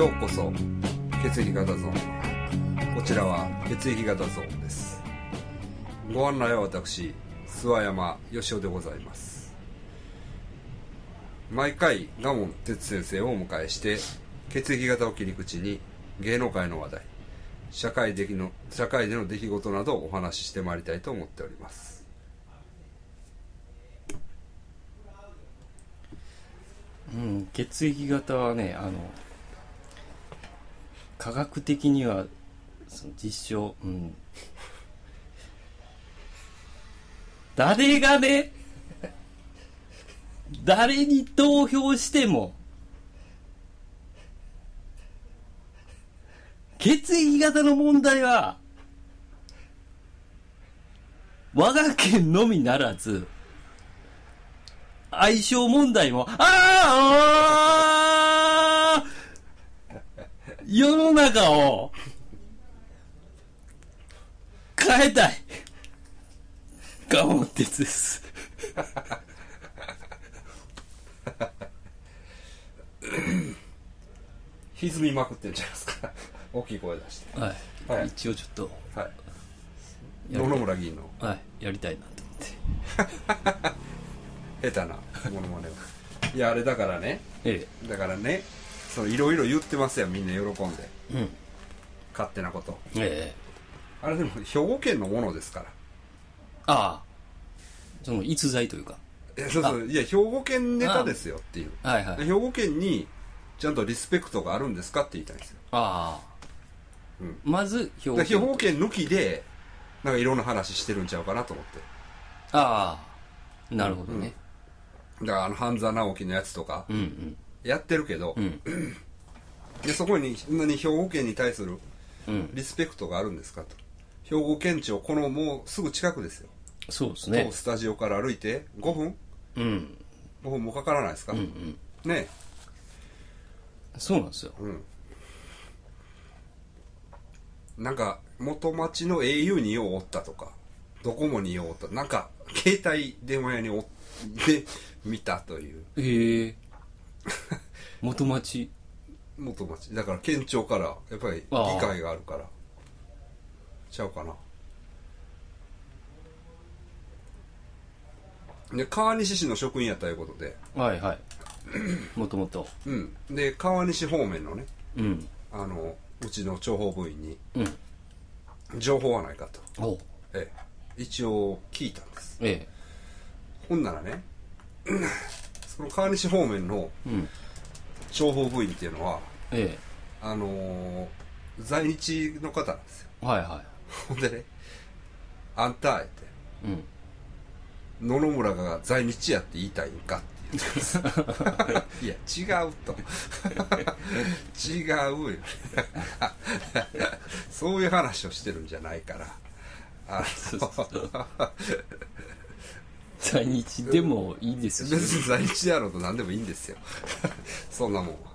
ようこそ血液型ゾーン。こちらは血液型ゾーンです。ご案内は私諏訪山義雄でございます。毎回賀門哲先生をお迎えして血液型を切り口に芸能界の話題、社会での出来事などをお話ししてまいりたいと思っております。 血液型はね、科学的にはその実証、誰がね、誰に投票しても血液型の問題は我が県のみならず相性問題も世の中を変えたい賀門哲です歪みまくってんじゃないですか大きい声出して、 はい、はい、一応ちょっと、 はい、野々村議員の、 はい、やりたいなと思って下手なものまねをいやあれだからね、だからね、いろいろ言ってますやん、みんな喜んで、勝手なこと、あれでも兵庫県のものですから。 ああ、その逸材というか、 いや兵庫県ネタですよっていう、 はいはい、 兵庫県にちゃんとリスペクトがあるんですかって言いたいんですよ。 まず兵庫県抜きでなんかいろんな話してるんちゃうかなと思って。 なるほどね、 だから半沢直樹のやつとかやってるけど、でそこに兵庫県に対するリスペクトがあるんですかと。兵庫県庁このもうすぐ近くですよ。 そうですね。 スタジオから歩いて5分、5分もかからないですか、ね。 そうなんですよ、 なんか元町の au にようおったとかドコモにようおった、なんか携帯電話屋にで見たという。 元町だから県庁からやっぱり議会があるからちゃうかな。で川西市の職員やったいうことで、 はいはいもともとで川西方面のね、うちの諜報部員に情報はないかと、一応聞いたんです、ほんならねその川西方面の諜報部員っていうのは、在日の方なんですよ。ほんでね、あんたって、野々村が在日やって言いたいんかって言ってますいや違うと違うよそういう話をしてるんじゃないから在日でもいいですし、 別に在日やろうと何でもいいんですよそんなもんは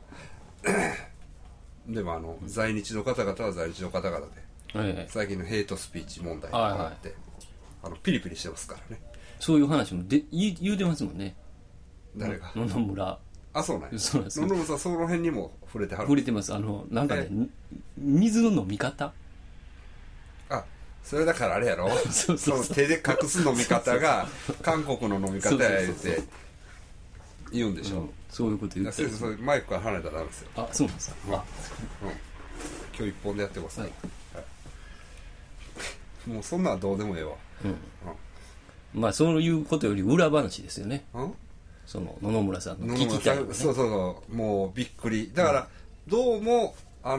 でも在日の方々は在日の方々で、最近のヘイトスピーチ問題があって、ピリピリしてますからね。 そういう話も言うてますもんね。 誰が？ 野々村。 そうなんです。 そうなんです。 野々村さんその辺にも触れてはる。 触れてます。なんかね、水の飲み方。 それだからあれやろ。その手で隠す飲み方が韓国の飲み方や言って言うんでしょ。 そういうこと言ってる。 それマイクから離れたらなんですよ。 そうなんですか。 今日一本でやってます。もうそんなんどうでもええわ。 まあそういうことより裏話ですよね。その野々村さんの聞きたい、ね、 そうもうびっくりだから、どうも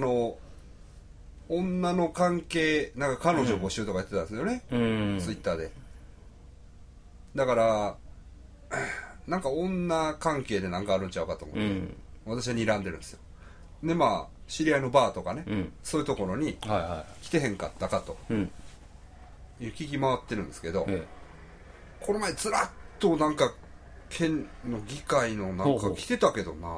女の関係なんか彼女募集とかやってたんですよね、ツイッターで。だからなんか女関係でなんかあるんちゃうかと思って、私は睨んでるんですよ。で知り合いのバーとかね、そういうところに来てへんかったかと、聞き回ってるんですけど、この前ずらっとなんか県の議会のなんか来てたけどな。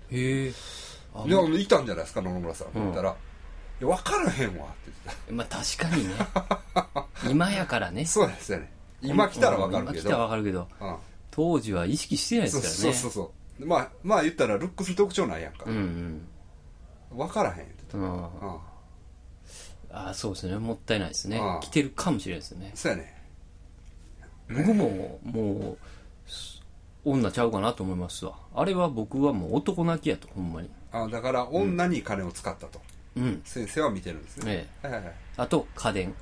いたんじゃないですか野々村さんって言ったら、分からへんわって言ってた。 確かにね今やからね。 そうですよね。今来たら分かるけど、 今来たら分かるけど、当時は意識してないですからね。 そうまあ言ったらルックス特徴ないやんか、 分からへんって言ってた。ああ、そうですね。もったいないですね。来てるかもしれないですね。 そうやね。 僕ももう女ちゃうかなと思いますわ。あれは僕はもう男泣きやと、ほんまに。 だから女に金を使ったと、先生は見てるんですね。 あと家電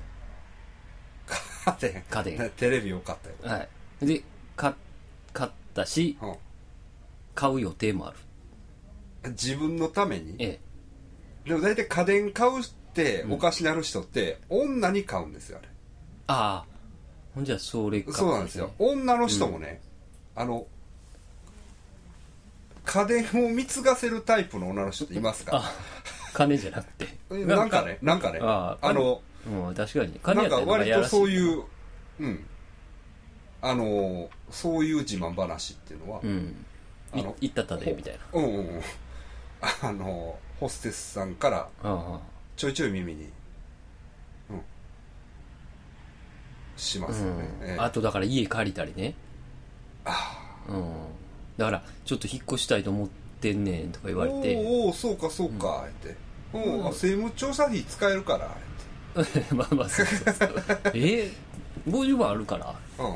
テレビを買ったよ。 はい。で買ったし、買う予定もある。 自分のために。でも大体家電買うっておかしなる人って女に買うんですよ、あれ。 ああ、ほんじゃそれか、ね。 そうなんですよ。女の人もね、家電を貢がせるタイプの女の人っていますか？ 金じゃなくて。 なんかね、確かに。 金やったらなんか割とそういう、そういう自慢話っていうのは、 言ったったでみたいな。 ホステスさんからちょいちょい耳に、しますよね。 あとだから家借りたりね。だからちょっと引っ越したいと思ってんねんとか言われて、 おおそうかそうかって政務調査費使えるからってまあまあそう50万あるから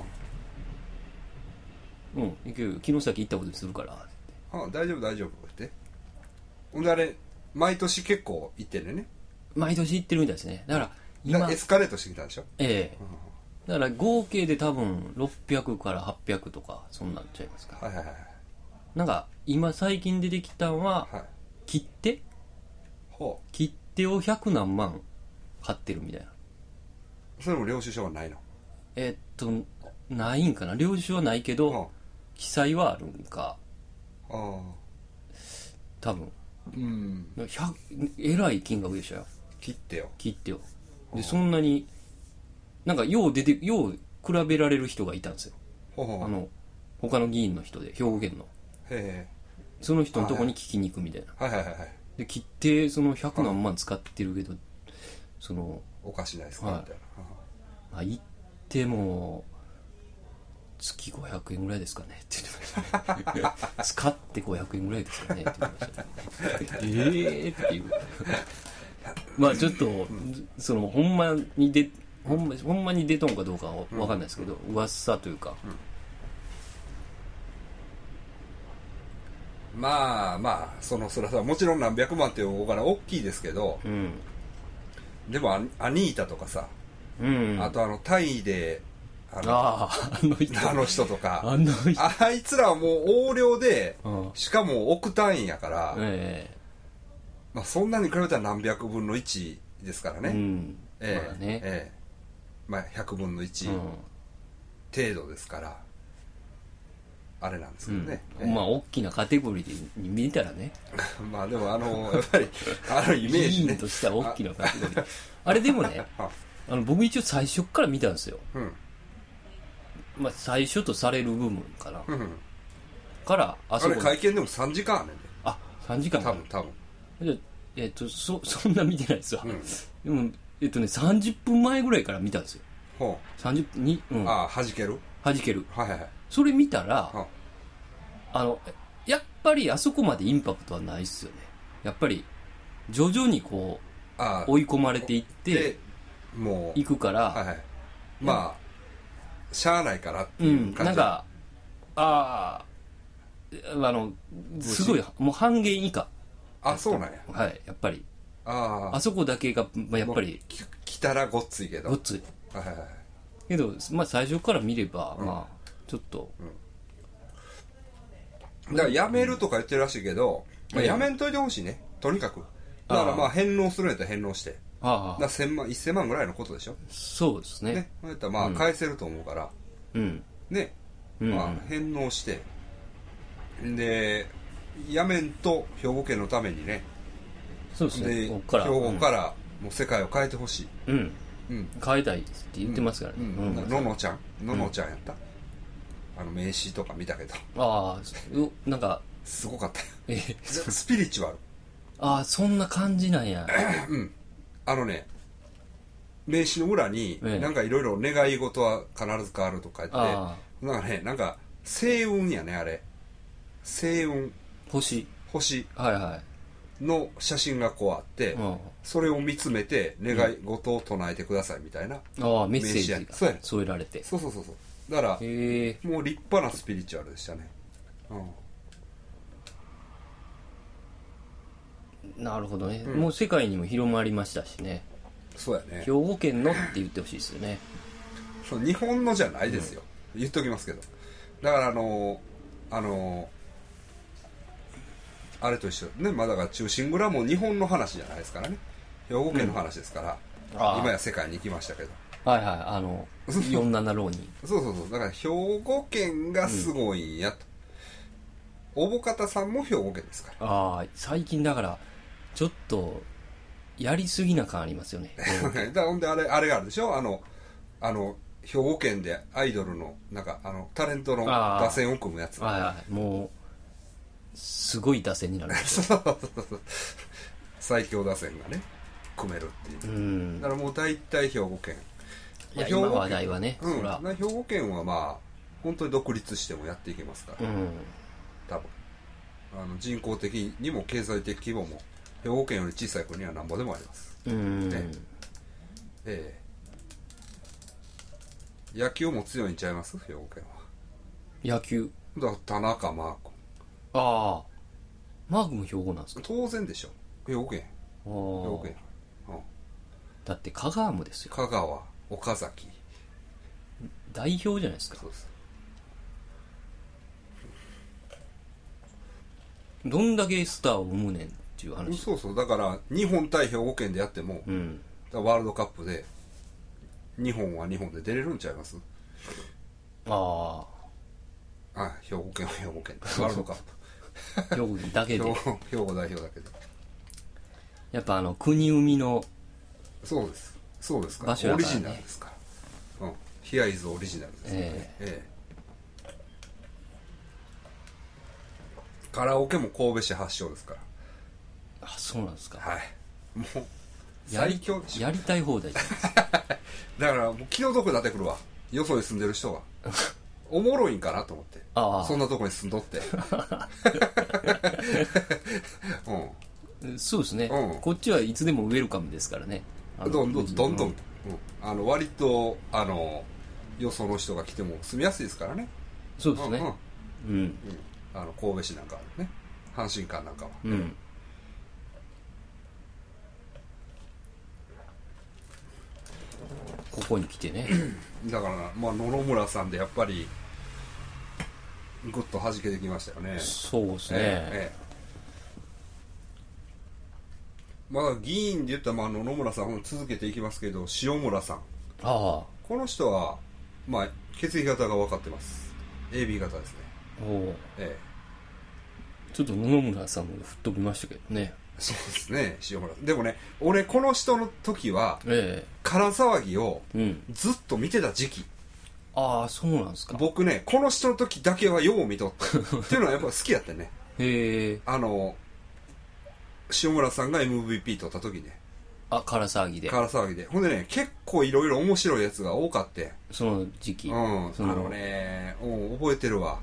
城崎行ったことにするからって大丈夫大丈夫ってほんであれ毎年結構行ってんね。 毎年行ってるみたいですね。だから今エスカレートしてきたんでしょ。 だから合計で多分600から800とかそんなんちゃいますか。なんか今最近出てきたのは、切手を100何万買ってるみたいな。 それも領収書はないの？ ないんかな。領収書はないけど、記載はあるんか。多分えらい金額でしたよ。 切手をでそんなになんかよう比べられる人がいたんですよ。他の議員の人で兵庫県のその人のとこに聞きに行くみたいな。で切手その100何万使ってるけどそのおかしないですかみたいな。行っても月500円ぐらいですかねって言ってました使って500円ぐらいですかねって言ってましたっていうまあちょっとそのほんまに出とんかどうかは分かんないですけど、噂というか、 まあそれはもちろん何百万っていうお金大きいですけど、でもアニータとかさ、あとタイであの人とかあいつらはもう横領で、しかも億単位やから、まあ、そんなに比べたら何百分の1ですからね。まあ100分の1程度ですから、あれなんですけどね。 まあ大きなカテゴリーに見たらねまあでもやっぱりイメージね。 議員としては大きなカテゴリーあれでもね僕一応最初から見たんですよ。まあ最初とされる部分かな、からあれ会見でも3時間あんねんで。 3時間多分そんな見てないですわ、でも30分前ぐらいから見たんですよ。30分に、弾けるそれ見たら、やっぱりあそこまでインパクトはないっすよね。やっぱり徐々にこう追い込まれていってもういくから、 まあしゃあないからっていう感じ、 なんかすごいもう半減以下。 そうなんや。 やっぱりあそこだけが、やっぱり来たらごっついけどけど、まあ最初から見れば、まあちょっと、 だからやめるとか言ってるらしいけど、やめんといてほしいね、とにかく。だからまあ返納するんやったら返納して、だから1000万ぐらいのことでしょ。 そうですね。 そうやったらまあ返せると思うからね、まあ返納してでやめんと兵庫県のためにね。 そうですね。 で兵庫からもう世界を変えてほしい。変えたいって言ってますからね。 ののちゃんやった。名刺とか見たけど。 なんかすごかったよ。スピリチュアル。そんな感じなんや。 名刺の裏になんかいろいろ願い事は必ず変わるとか言って、なんか星雲やね、あれ。星雲。 星。 の写真がこうあって、それを見つめて願い事を唱えてくださいみたいな、 ああメッセージがそうやね添えられて、 そうだからもう立派なスピリチュアルでしたね。 なるほどね、もう世界にも広まりましたしね。 そうやね。 兵庫県のって言ってほしいですよね。 そう日本のじゃないですよ、言っときますけど。だからあれと一緒ね、まあだから忠臣蔵も日本の話じゃないですからね、兵庫県の話ですから、今や世界に行きましたけど、 はいはい、47浪人そうだから兵庫県がすごいんやと、おぼかたさんも兵庫県ですから。 ああ最近だからちょっとやりすぎな感ありますよね。 だからほんであれがあるでしょ、兵庫県でアイドルのなんかタレントの打線を組むやつ、 もうすごい打線になるそう最強打線がね組めるっていう、だからもう大体兵庫県、 今話題はね、 兵庫県はまあ本当に独立してもやっていけますから、多分人口的にも経済的規模も兵庫県より小さい国はなんぼでもあります。野球も強いんちゃいます、兵庫県は。 野球だから田中マー君、 マー君も兵庫なんですか。 当然でしょ、兵庫県。 だって香川もですよ。 香川、岡崎代表じゃないですか。 そうです。 どんだけスターを生むねんっていう話。 そうだから日本対兵庫県でやっても、ワールドカップで日本は日本で出れるんちゃいます。兵庫県は兵庫県ワールドカップ兵庫だけで兵庫代表だけでやっぱ国生みのそうですから、 場所やからね、 オリジナルですから、ヒアイズオリジナルですね。カラオケも神戸市発祥ですから。 そうなんですか。 もう最強でしょ。 やりたい放題じゃないですか。 だからもう気の毒出てくるわ、よそに住んでる人がおもろいんかなと思って、そんなとこに住んどってそうですね、こっちはいつでもウェルカムですからね。 どんどん、割とよその人が来ても住みやすいですからね。 そうですね。 神戸市なんかね、阪神間なんかは、 ここに来てねだから野々村さんでやっぱりグッと弾けてきましたよね。 そうですね。 まだ議員で言ったら、野々村さん続けていきますけど、塩村さん、この人は血液型が分かってます。 AB 型ですね。 ちょっと野々村さんも吹っ飛びましたけどね。 そうですね、塩村。でもね、俺この人の時は、空騒ぎをずっと見てた時期。 そうなんですか。 僕ね、この人の時だけはよう見とってっていうのはやっぱ好きやってね。塩村さんが MVP 取った時ね。 空騒ぎで。 ほんでね、結構いろいろ面白いやつが多かって。 その時期。 覚えてるわ。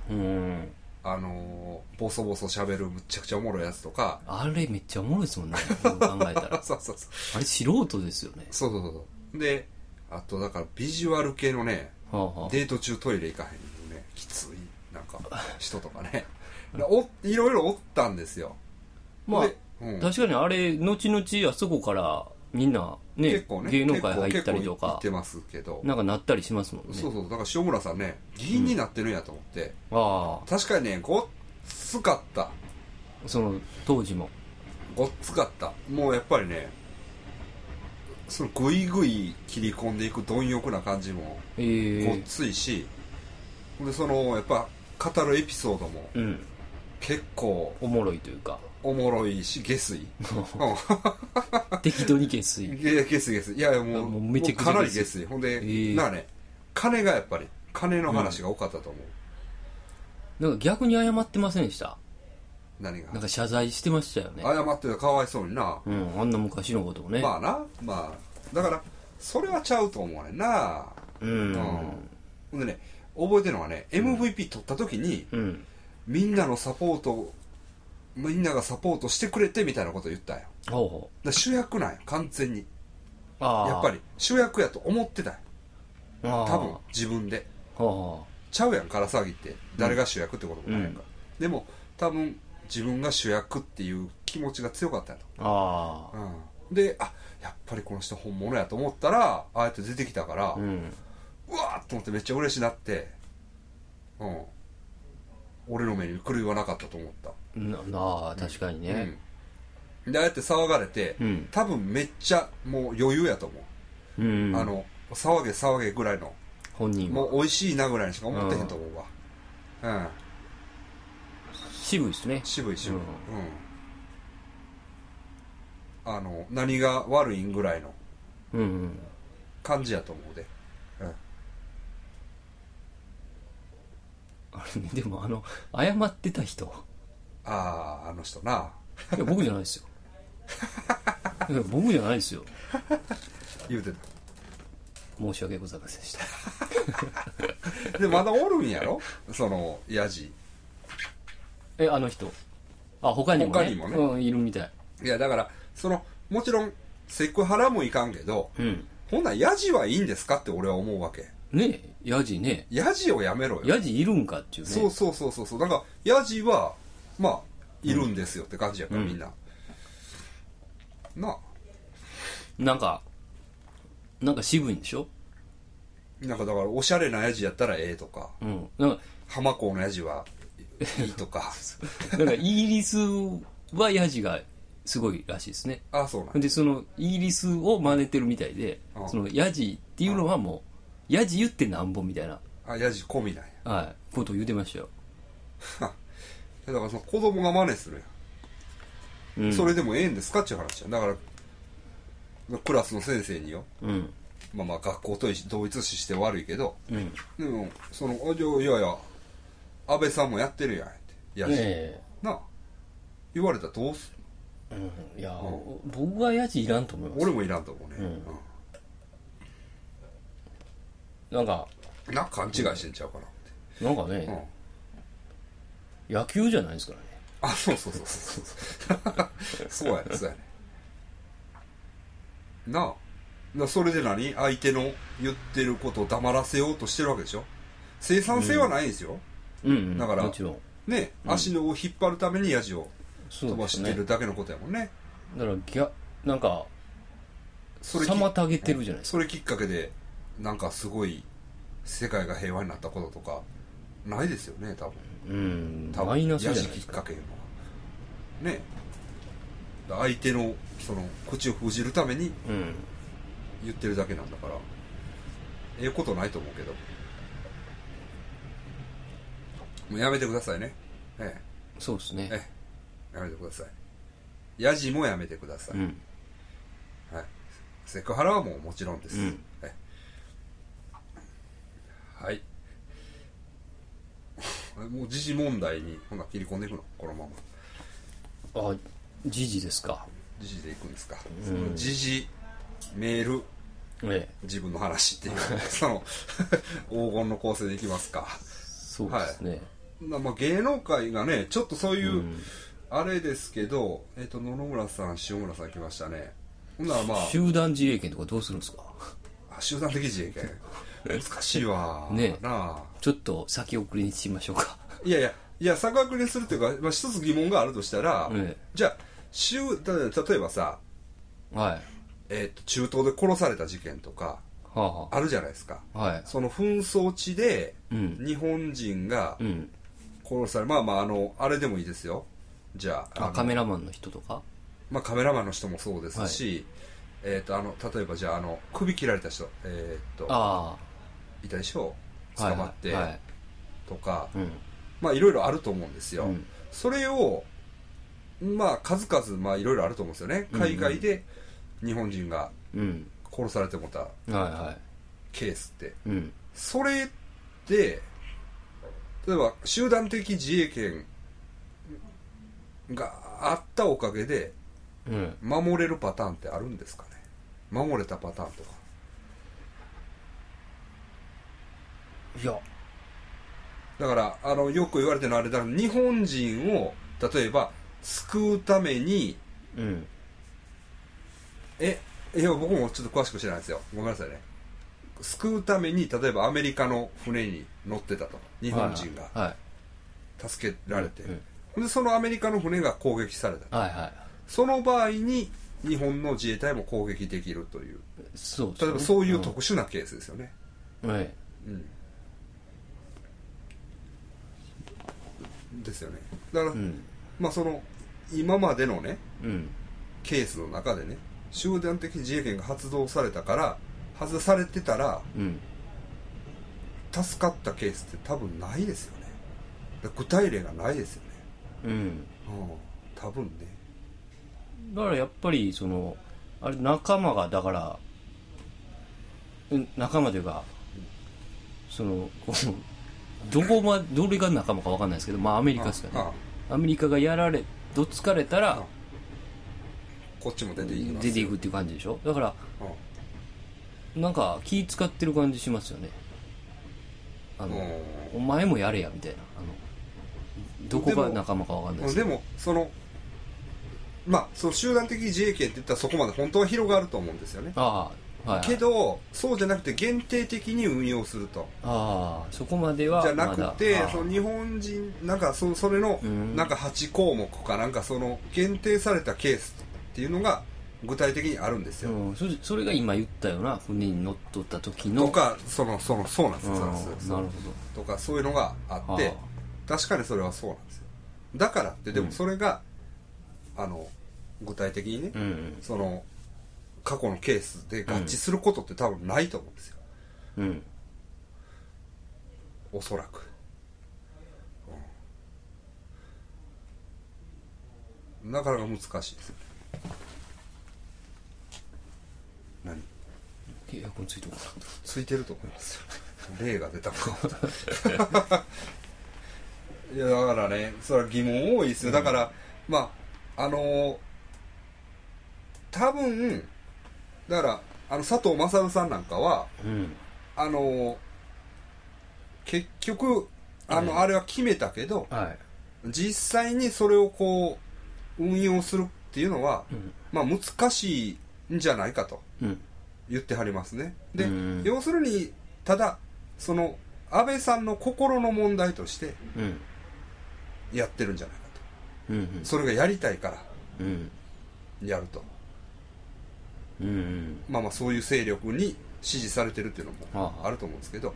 ボソボソ喋るむっちゃくちゃおもろいやつとか。 あれめっちゃおもろいですもんね、考えたら。 そうあれ素人ですよね。 そうで、あとだからビジュアル系のね、デート中トイレ行かへんのね、きついなんか人とかねいろいろおったんですよ。 確かにあれ後々あそこからみんなね、 結構ね、 芸能界入ったりとか行ってますけど、 なんかなったりしますもんね。 だから塩村さんね、議員になってるんやと思って、確かにね、ごっつかった。 その当時もごっつかった。もうやっぱりね、そのグイグイ切り込んでいく貪欲な感じもごっついし、でやっぱ語るエピソードも結構おもろいというか、 おもろいし下水適当に下水下水いやもうめちゃくちゃかなり下水。ほんでなんかね、金がやっぱり金の話が多かったと思う。 なんか逆に謝ってませんでした？ 何が？ なんか謝罪してましたよね。 謝ってた、かわいそうにな。 あんな昔のことをね。 だからそれはちゃうと思うねんな。ほんでね、覚えてるのはね、MVP 取った時に、みんなのサポートみんながサポートしてくれてみたいなことを言ったんよ。 ほうほだから主役なんよ、完全に。 う。ああ。 やっぱり主役やと思ってたんよ、 ああ、 多分自分で。 はちゃうやん、から騒ぎって誰が主役ってこともないやんか、でも多分自分が主役っていう気持ちが強かったんやあ。ああ。 と、で、やっぱりこの人本物やと思ったらああやって出てきたから、 うん。 うわーっと思ってめっちゃ嬉しなって、俺の目に狂いはなかったと思った。 なあ、確かにね。 で、ああやって騒がれて、多分めっちゃもう余裕やと思う、騒げ騒げぐらいの、 本人はもう美味しいなぐらいにしか思ってへんと思うわ。 渋いですね。 渋い、何が悪いんぐらいの感じやと思うで。 あれね、でも謝ってた人。 あの人な。 いや、僕じゃないですよ。いや、僕じゃないですよ。 言うてた。 申し訳ございませんでした。 で、まだおるんやろその、ヤジ。 あの人。他にもね。 他にもね。 いるみたい。 いや、だから、もちろん、セクハラもいかんけど、ほんならヤジはいいんですかって俺は思うわけ。 ねえ、ヤジね。 ヤジをやめろよ。 ヤジいるんかっていうね。 そう。なんか、ヤジは、まあ、いるんですよって感じやから、みんな。なあ。 なんか渋いんでしょ。 なんかだからおしゃれなヤジやったらええとか、 なんか浜子のヤジはいいとかなんかイギリスはヤジがすごいらしいですね。 そうなんで、そのイギリスを真似てるみたいで、そのヤジっていうのはもうヤジ言ってなんぼみたいなヤジ込みなんや、ことを言うてましたよ。 だからその子供が真似するやん、それでもええんですかっていう話や。だからクラスの先生によ、まあ学校と同一視して悪いけど、でもいやいや安倍さんもやってるやんってヤジ、なあ言われたらどうする？ いや、僕はヤジいらんと思います。 俺もいらんと思うね。 なんか勘違いしてんちゃうかなって。 なんかね、野球じゃないですからね。 そうそうやねなあ。それで相手の言ってることを黙らせようとしてるわけでしょ。生産性はないんですよ、だからもちろんね、足のを引っ張るためにヤジを飛ばしてるだけのことやもんね。 だからなんか妨げてるじゃないですか。 それきっかけでなんかすごい世界が平和になったこととかないですよね、多分。 マイナスじゃないヤジきっかけいうのはね。相手の口を封じるために言ってるだけなんだから、ええことないと思うけど、もうやめてくださいね。 そうですね。 やめてください。ヤジもやめてください。セクハラはもちろんです。はい。もう時事問題に切り込んでいくの、このまま。 時事ですか。 時事でいくんですか。その時事メール、自分の話っていう黄金の構成でいきますか。 そうですね。 芸能界がね、ちょっとそういう、あれですけど、野々村さん、塩村さん来ましたね。ほんなら集団自衛権とかどうするんですか。 集団的自衛権難しいわね。 なあ、 ちょっと先送りにしましょうか。 いや先送りにするっていうか、一つ疑問があるとしたら、じゃあ例えばさ、中東で殺された事件とかあるじゃないですか。その紛争地で日本人が殺され、あれでもいいですよ。じゃあカメラマンの人とか、 カメラマンの人もそうですし、例えばじゃあ首切られた人いたでしょ、捕まってとか、いろいろあると思うんですよ。それを数々いろいろあると思うんですよね。海外で日本人が殺されてもたケースって、それって例えば集団的自衛権があったおかげで守れるパターンってあるんですかね。守れたパターンとか。 いや、 だからよく言われてるのはあれだ、日本人を例えば救うために、 うん、 いや僕もちょっと詳しく知らないですよ、ごめんなさいね。救うために例えばアメリカの船に乗ってたと、日本人が助けられて、でそのアメリカの船が攻撃されたと、 はいはい、 その場合に日本の自衛隊も攻撃できるという、 そう例えばそういう特殊なケースですよね。 はい、 ですよね。だから、まあその今までのね、 うんケースの中でね、集団的自衛権が発動されたから外されてたら、助かったケースって多分ないですよね。具体例がないですよね。多分ね。 だからやっぱりそのあれ仲間がだから仲間というかそのどれが仲間か分かんないですけど、まあアメリカですかね。アメリカがどつかれたらこっちも出ていくっていう感じでしょ。だからなんか気使ってる感じしますよね。お前もやれやみたいな、どこが仲間か分かんないですけど、 でもそのまあその集団的自衛権って言ったらそこまで本当は広がると思うんですよね。けどそうじゃなくて限定的に運用すると、 そこまではじゃなくて、その日本人なんかそれのなんか8項目かなんかその限定されたケースっていうのが具体的にあるんですよ。 それが今言ったような船に乗っ取った時のとかそうなんですよ。 なるほどとかそういうのがあって、確かにそれはそうなんですよ。だからってでもそれが、具体的にね、その過去のケースで合致することって多分ないと思うんですよ。おそらく、なかなか難しいですよね。何？ エアコンついてるかな？ ついてると思いますよ。例が出たかいやだからね、それは疑問多いですよ。だからまあ多分だから佐藤勝さんなんかは、結局あれは決めたけど、実際にそれをこう運用するっていうのは、まあ難しいんじゃないかと言ってはりますね。で、要するにただその安倍さんの心の問題としてやってるんじゃないかと、それがやりたいからやると、まあまあそういう勢力に支持されてるっていうのもあると思うんですけど、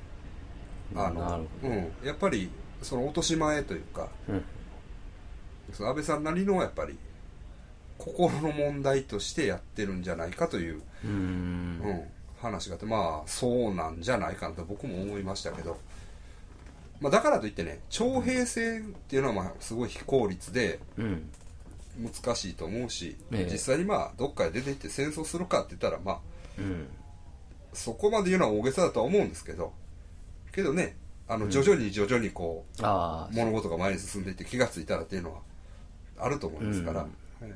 やっぱりその落とし前というか、その安倍さんなりのやっぱり心の問題としてやってるんじゃないかという、話があって、まあそうなんじゃないかなと僕も思いましたけど、まあ、だからといってね徴兵制っていうのはまあすごい非効率で難しいと思うし、実際にまあどっかで出ていって戦争するかって言ったらまあ、そこまで言うのは大げさだとは思うんですけどね、徐々にこう、物事が前に進んでいって気がついたらっていうのはあると思いますから、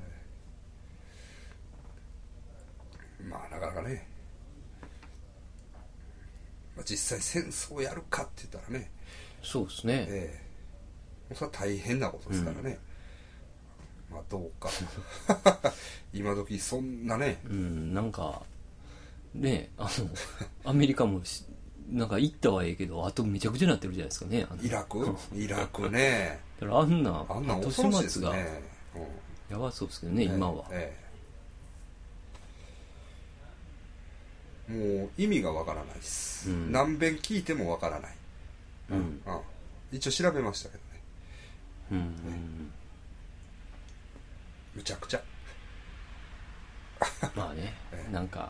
まあなかなかね、実際戦争をやるかって言ったらね、 そうですね、 それは大変なことですからね、まあどうか今時そんなね、 なんかねアメリカもなんか行ったはいいけどあとめちゃくちゃなってるじゃないですかね。 イラクねだからあんな恐ろしいですね。 やばそうですけどね、今は、 もう意味がわからないです、何遍聞いてもわからない、一応調べましたけどね、むちゃくちゃまあね、なんか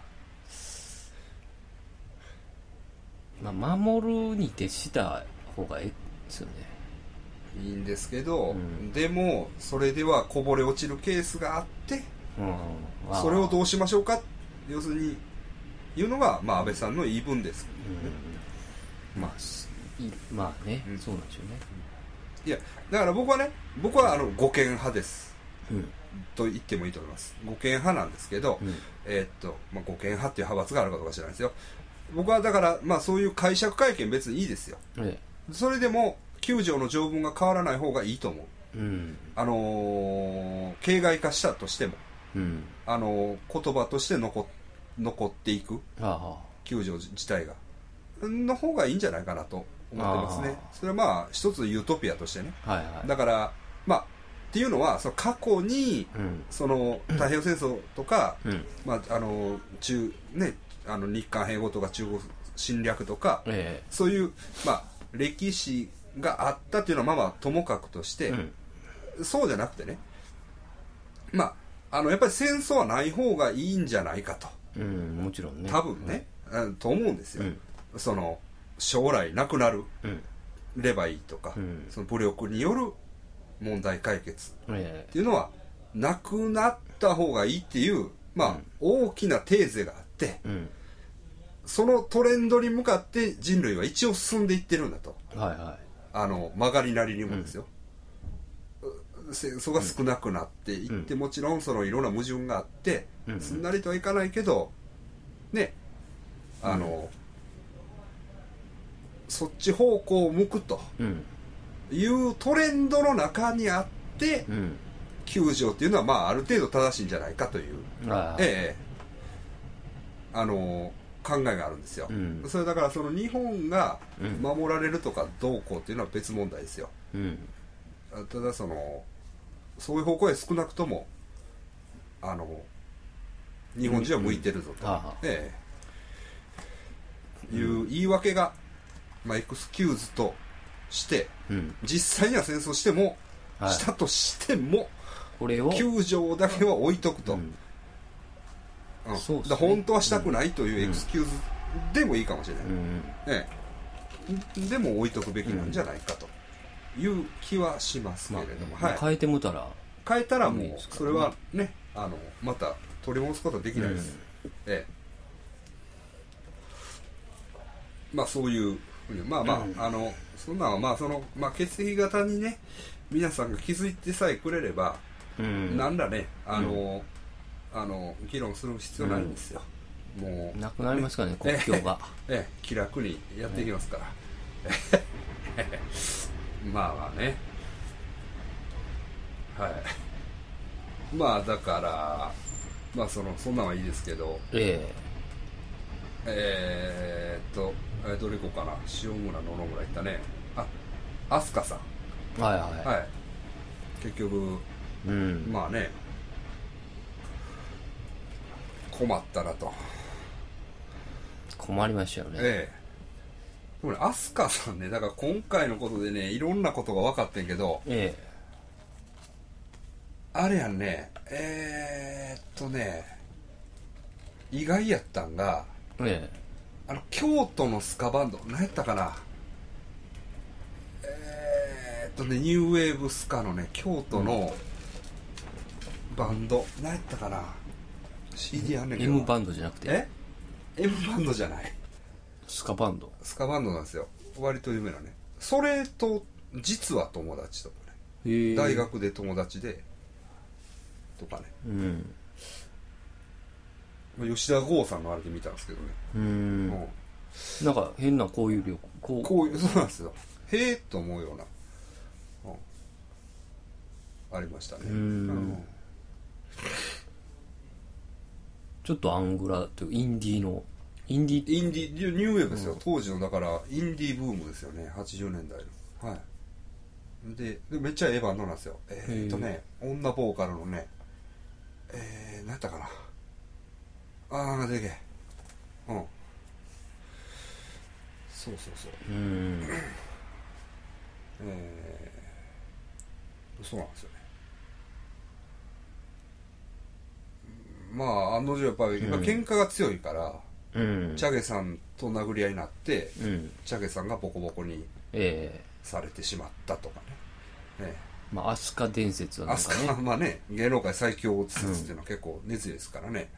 守るに徹した方がいいですよね。 いいんですけど、でもそれではこぼれ落ちるケースがあって、それをどうしましょうか、要するにいうのが、まあ、安倍さんの言い分です、 まあね、そうなんでしょうね。 いやだから僕は護憲派です、と言ってもいいと思います。護憲派なんですけど、護憲派っていう派閥があるかどうか知らないですよ。僕はだからまあそういう解釈会見別にいいですよ、それでも9条の条文が変わらない方がいいと思う。 うん、 形骸化したとしても、 うん、 言葉として残っていく、9条自体がの方がいいんじゃないかなと思ってますね。それはまあ一つユートピアとしてね、 はいはい、 だからまあっていうのはその過去に、 うん、 その太平洋戦争とか、 うん、 まあ日韓併合とか中国侵略とか、そういう、まあ、歴史があったっていうのはまあともかくとして、うん、そうじゃなくてね、まあやっぱり戦争はない方がいいんじゃないかと、 うん、もちろんね、 多分ね、と思うんですよ、その将来なくなるればいいとか、その武力による問題解決っていうのはなくなった方がいいっていう、まあ大きなテーゼがあって、そのトレンドに向かって人類は一応進んでいってるんだと、 はいはい、 曲がりなりにもですよ、戦争が少なくなっていって、もちろんそのいろんな矛盾があって、すんなりとはいかないけどね、そっち方向を向くというトレンドの中にあって、9条っていうのはまあある程度正しいんじゃないかという、考えがあるんですよ、それだからその日本が守られるとかどうこうっていうのは別問題ですよ、ただそういう方向へ少なくとも日本人は向いてるぞと、いう言い訳が、まあ、エクスキューズとして、実際には戦争しても、したとしてもこれを 9条だけは置いとくと、 そうですね、 だ本当はしたくないというエクスキューズでもいいかもしれない、でも置いとくべきなんじゃないかという気はしますけれども、 変えてもたら変えたらもうそれはね、また取り戻すことはできないです、まあそういうふうにまあまあ、そんなのはまあまあ血液型にね皆さんが気づいてさえくれれば、なんらね議論する必要ないんですよ、もうなくなりますからね、国境が気楽にやっていきますから、まあまあね、はい、まあだからまあそんなんはいいですけど、どれ行こうかな。塩村野々村行ったね。飛鳥さん、はい、結局、まあね困ったなと。 困りましたよね。 でもね、飛鳥さんね、だから今回のことでねいろんなことが分かってんけど、あれやんね、意外やったんが、京都のスカバンド何やったかな、ニューウェーブスカのね京都のバンド何やったかな、CD あんねんけど M バンドじゃなくて M バンドじゃない、 スカバンドなんですよ、割と有名なね。それと実は友達とかね、大学で友達でとかね、吉田剛さんのあれで見たんですけどね、 なんか変なこういうこういうそうなんですよ、へえと思うような、ありましたね。 ちょっとアングラというインディーニューウェーブですよ、当時のだからインディーブームですよね、80年代の。はい。でめっちゃバンドなんですよ。女ボーカルのね、何やったかな、でけえ、そうそうなんですよね。まあ案の定やっぱり喧嘩が強いから、チャゲさんと殴り合いになって、チャゲさんがボコボコにされてしまったとかね、 まあ飛鳥伝説はなんかね、 飛鳥まあね芸能界最強説っていうのは結構熱いですからね。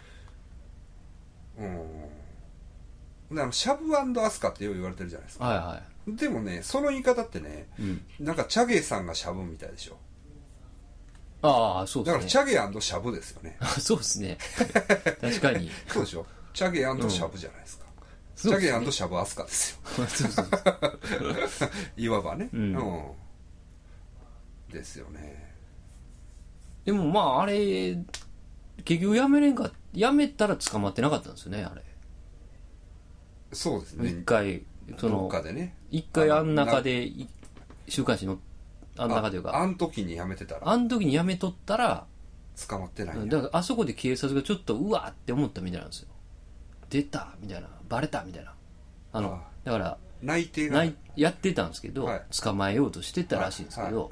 シャブ&アスカってよう言われてるじゃないですか、でもねその言い方ってね、なんかチャゲさんがシャブみたいでしょ。 そうですね。 だからチャゲ&シャブですよね。 そうですね。確かに。 そうでしょ。チャゲ&シャブじゃないですか。チャゲ&シャブアスカですよ。いわばね。 ですよね。 でもまああれ結局やめたら捕まってなかったんですよね、あれ。 そうですね。 一回どっかでね、 一回あん中で週刊誌のあん中というか、 あん時にやめてたらあん時にやめとったら捕まってないんや。 だからあそこで警察がちょっとうわって思ったみたいなんですよ。出たみたいな、バレたみたいな、だから内定がやってたんですけど、 はい捕まえようとしてたらしいんですけど、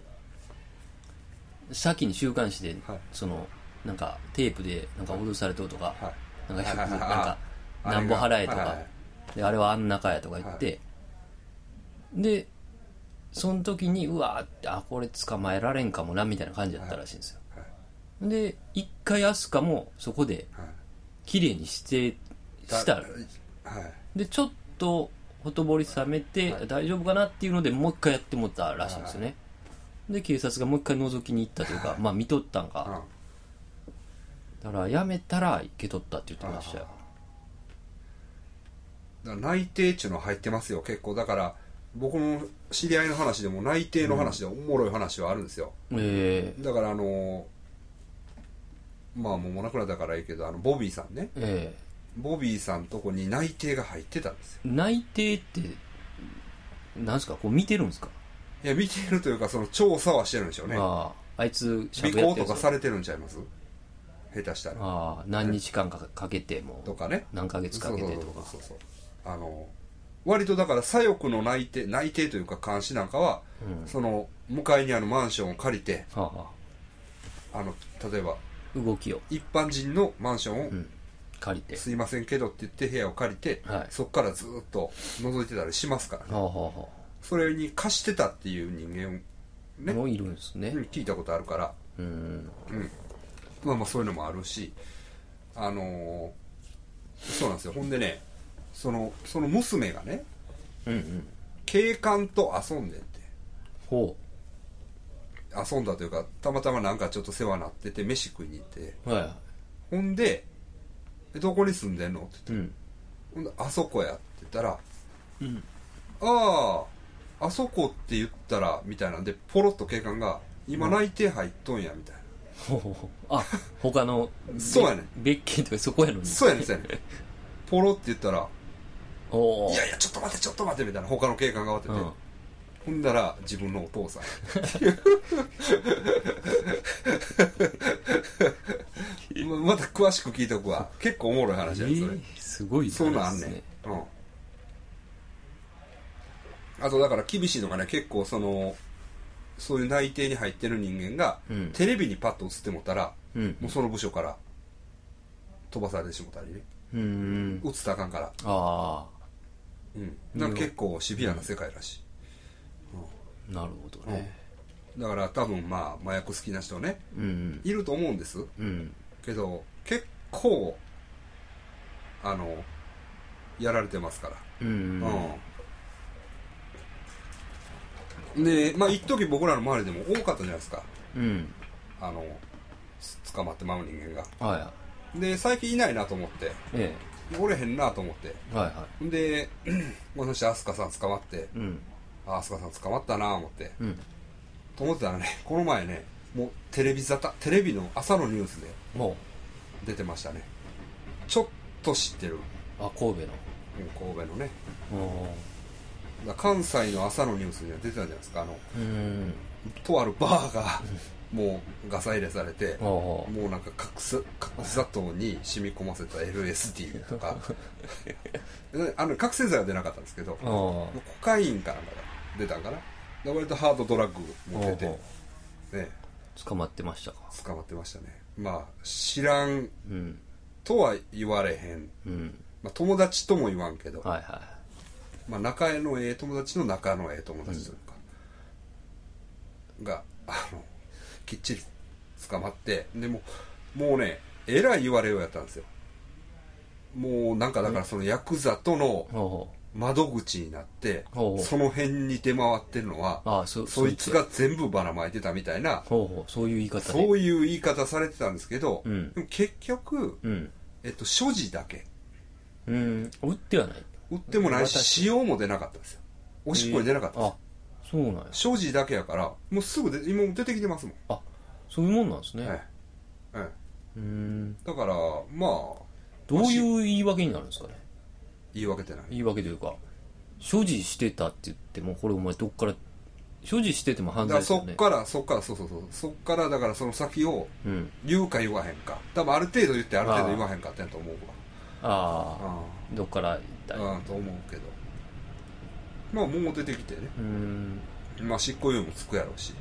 先に週刊誌で、 はいなんかテープでなんか脅されととか、 はいなんかはいはいはいなんかなんぼ払えとか、 はいはいはいであれはあん中やとか言って、でその時にうわーってこれ捕まえられんかもなみたいな感じだったらしいんですよ、で一回飛鳥もそこで綺麗にしたはいでちょっとほとぼり冷めて、大丈夫かなっていうのでもう一回やってもったらしいんですよね、で警察がもう一回覗きに行ったというか、まあ見とったんか、だからやめたらいけとったって言ってましたよ。 だから内定っていうのは入ってますよ結構。だから僕の知り合いの話でも内定の話でおもろい話はあるんですよ、だからまあもう亡くなったからいいけどボビーさんね、ボビーさんとこに内定が入ってたんですよ。 内定ってなんすか、こう見てるんですか。 いや見てるというかその調査はしてるんでしょうね。 あいつ尾行とかされてるんちゃいます下手したら。 何日間かけてもとかね、 何ヶ月かけてとか、 そう割とだから左翼の内定というか監視なんかは、その向かいにあるマンションを借りて、例えば動きを一般人のマンションを、 借りてすいませんけどって言って部屋を借りて、そこからずっと覗いてたりしますからね、それに貸してたっていう人間ねもういるんですね、 聞いたことあるから、まあそういうのもあるし、そうなんですよ。ほんでね、その娘がね、警官と遊んでて、遊んだというかたまたまなんかちょっと世話になってて飯食いに行って、ほんでどこに住んでんのって言って、ほんであそこやって言ったら、あそこって言ったらみたいなんでポロッと警官が今内定入っとんやみたいな、 他のそうやね別件とかそこやのに、 そうやねポロって言ったら、 いやいやちょっと待ってみたいな他の警官が待ってて、ほんだら自分のお父さんまた詳しく聞いておくわ。結構おもろい話やねそれ、 すごいそうなんあんねん、あとだから厳しいのがね、結構そういう内定に入ってる人間が、テレビにパッと映ってもったら、もうその部署から飛ばされてしもたりね、映ったらあかんから、なんか結構シビアな世界らしい、 なるほどね、 だから多分まあ麻薬好きな人ね、いると思うんです、けど結構やられてますから、でまあ一時僕らの周りでも多かったじゃないですか、捕まってまう人間が、で最近いないなと思って、おれへんなと思って、でこの人飛鳥さん捕まって、飛鳥さん捕まったなと思って、と思ってたらね、この前ね、もうテレビの朝のニュースで出てましたね。ちょっと知ってる、 神戸の、 神戸のね、関西の朝のニュースには出てたじゃないですか。とあるバーがもうガサ入れされて、もうなんか角砂糖に染み込ませた LSD とか覚醒剤は出なかったんですけど、コカインかなんかが出たんかな。割とハードドラッグも出て、 捕まってましたか。 捕まってましたね。まあ知らんとは言われへん、まあ、友達とも言わんけど、まあ、仲のええ友達の仲のええ友達というか、がきっちり捕まって、でもうねえらい言われようやったんですよ。もうなんかだからそのヤクザとの窓口になって、その辺に出回ってるのはそいつが全部ばらまいてたみたいな、 そういう言い方で、 そういう言い方されてたんですけど、でも結局、所持だけ、 売ってはない、 売ってもないし使用も出なかったんですよ。おしっこに出なかったんですよ。 そうなんや。 所持だけやからもうすぐで今出てきてますもん。 あ、そういうもんなんですね。 だからまあどういう言い訳になるんですかね。 言い訳ってない。 言い訳というか、所持してたって言ってもこれお前どっから所持してても犯罪ですよね。 そっからそっからだからその先を言うか言わへんか、多分ある程度言ってある程度言わへんかってんと思うわ。 どっからと思うけど、まあもう出てきてね、まあ執行猶予もつくやろうし。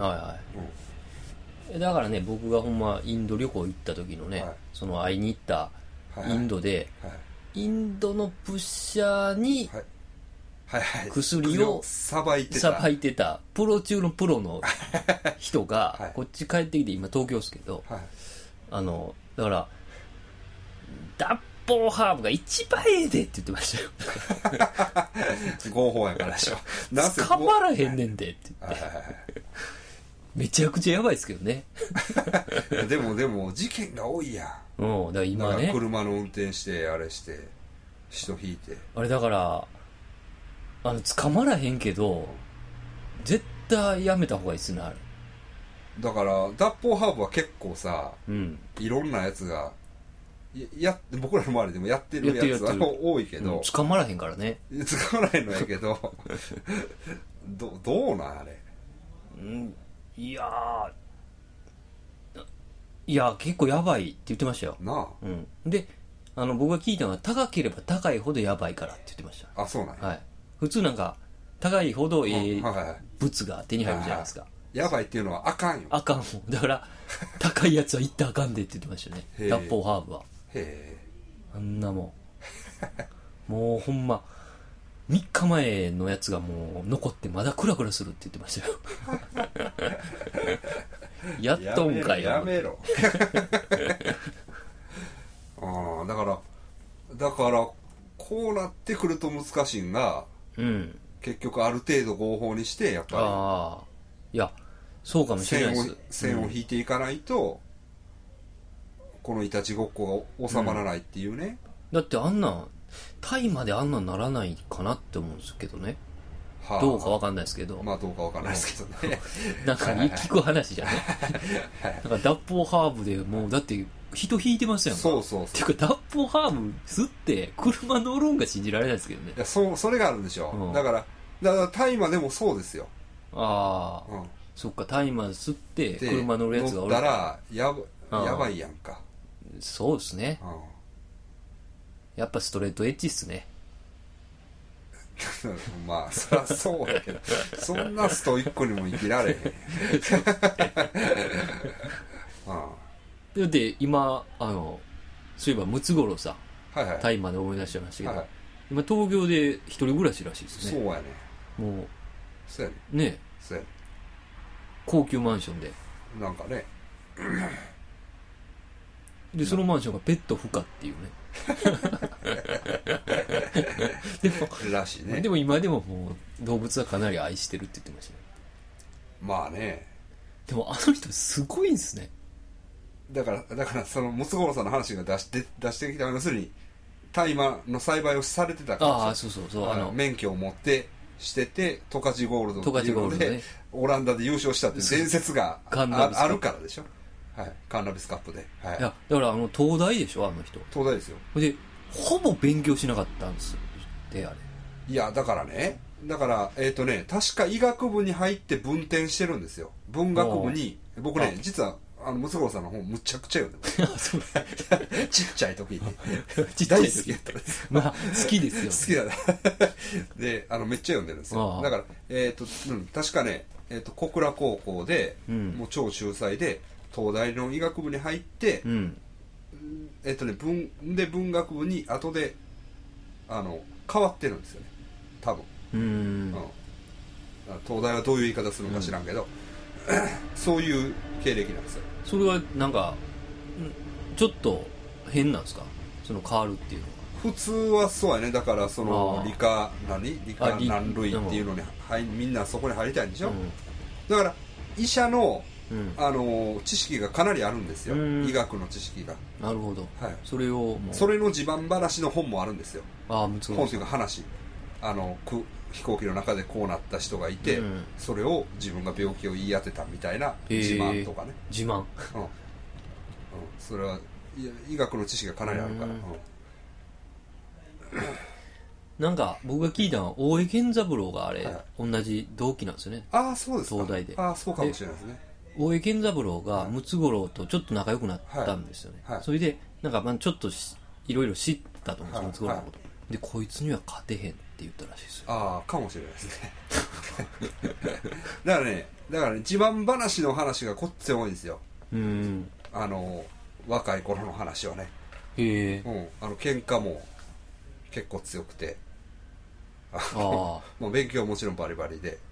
だからね、僕がほんまインド旅行行った時のね、その会いに行ったインドで、インドのプッシャーに薬をさばいてたプロ中のプロの人がこっち帰ってきて、今東京ですけど、だから脱法ハーブが一番ええでって言ってましたよ。 合法やからでしょ。 捕まらへんねんでって言って、めちゃくちゃやばいですけどね。 でも事件が多いやん。 だから今ね、 車の運転してあれして人引いて、 あれだから捕まらへんけど絶対やめた方がいいっすね、あれ。 だから脱法ハーブは結構さ、いろんなやつが僕らの周りでもやってるやつは多いけど、 捕まらへんからね。 捕まらへんのやけどどうなんあれ。 いや結構やばいって言ってましたよなあ。 で僕が聞いたのは高ければ高いほどやばいからって言ってました。 あ、そうなんや。 普通なんか高いほど物が手に入るじゃないですか。 やばいっていうのはあかんよ。 あかんもん。だから高いやつは言ってあかんでって言ってましたね、脱法ハーブは。あんなもんもうほんま3日前のやつがもう残ってまだクラクラするって言ってましたよ。やっとんかいやめろ。だからこうなってくると難しいんが、結局ある程度合法にしてやっぱり、いやそうかもしれないです。 線を引いていかないと、このいたちごっこが収まらないっていうね。 だってあんなんタイまであんなんならないかなって思うんですけどね。どうかわかんないですけど。 まあどうかわかんないですけどね。 なんか聞く話じゃね。なんか脱法ハーブでもうだって人引いてましたよ。 そうっていうか脱法ハーブ吸って車乗るんが信じられないですけどね。 いやそれがあるんでしょ。だから大麻でもそうですよ。 そっか、大麻吸って車乗るやつがおる乗ったらやばいやんか。 そうですね。やっぱストレートエッジっすね。 まあそりゃそうだけど、そんなストイックにも生きられへん。 で今そういえばムツゴロウさん、大麻で思い出しちゃいましたけど、今東京で一人暮らしらしいですね。 そうやね。 もうそうやね。 そうやね。 高級マンションでなんかね。 でそのマンションがペット不可っていうね。でもらしいね。 でも今でももう動物はかなり愛してるって言ってましたね。 まあね。 でもあの人すごいんですね。 だからそのムツゴロウさんの話が出してきたのは、要するに大麻の栽培をされてたから。 そう免許を持ってしてて、十勝ゴールドっていうのでオランダで優勝したっていう伝説があるからでしょ。カンナビスカップで。いやだから東大でしょ、あの人。 東大ですよ。 でほぼ勉強しなかったんですってあれ。 いやだから確か医学部に入って分転してるんですよ。文学部に。僕ね、実はムツゴロウさんの本むちゃくちゃ読んでます。ちっちゃい時に大好きやったんです。 まあ好きですよ。 好きだでめっちゃ読んでるんですよ。だから確かね小倉高校で、もう超秀才で東大の医学部に入って、文学部に後で変わってるんですよね、多分。東大はどういう言い方するのか知らんけど、そういう経歴なんですよ。 それはなんかちょっと変なんですか、その変わるっていうのは。 普通はそうやね。だからその理科何類っていうのにみんなそこに入りたいんでしょ。だから医者の知識がかなりあるんですよ、医学の知識が。 なるほど。それの自慢話の本もあるんですよ。 本というか話。 飛行機の中でこうなった人がいて、それを自分が病気を言い当てたみたいな自慢とかね、 自慢、 それは医学の知識がかなりあるから、 なんか僕が聞いたのは大江健三郎があれ、同じ同期なんですよね。 ああそうですか。 東大で。 ああそうかもしれないですね。 大江健三郎がムツゴロウとちょっと仲良くなったんですよね、それでなんかちょっといろいろ知ったと思うんですよ、ムツゴロウのこと、でこいつには勝てへんって言ったらしいですよ。 ああかもしれないですねだからね自慢話の話がこっち多いんですよ。若い頃の話はね。 へえ。 喧嘩も結構強くて、もう勉強はもちろんバリバリで、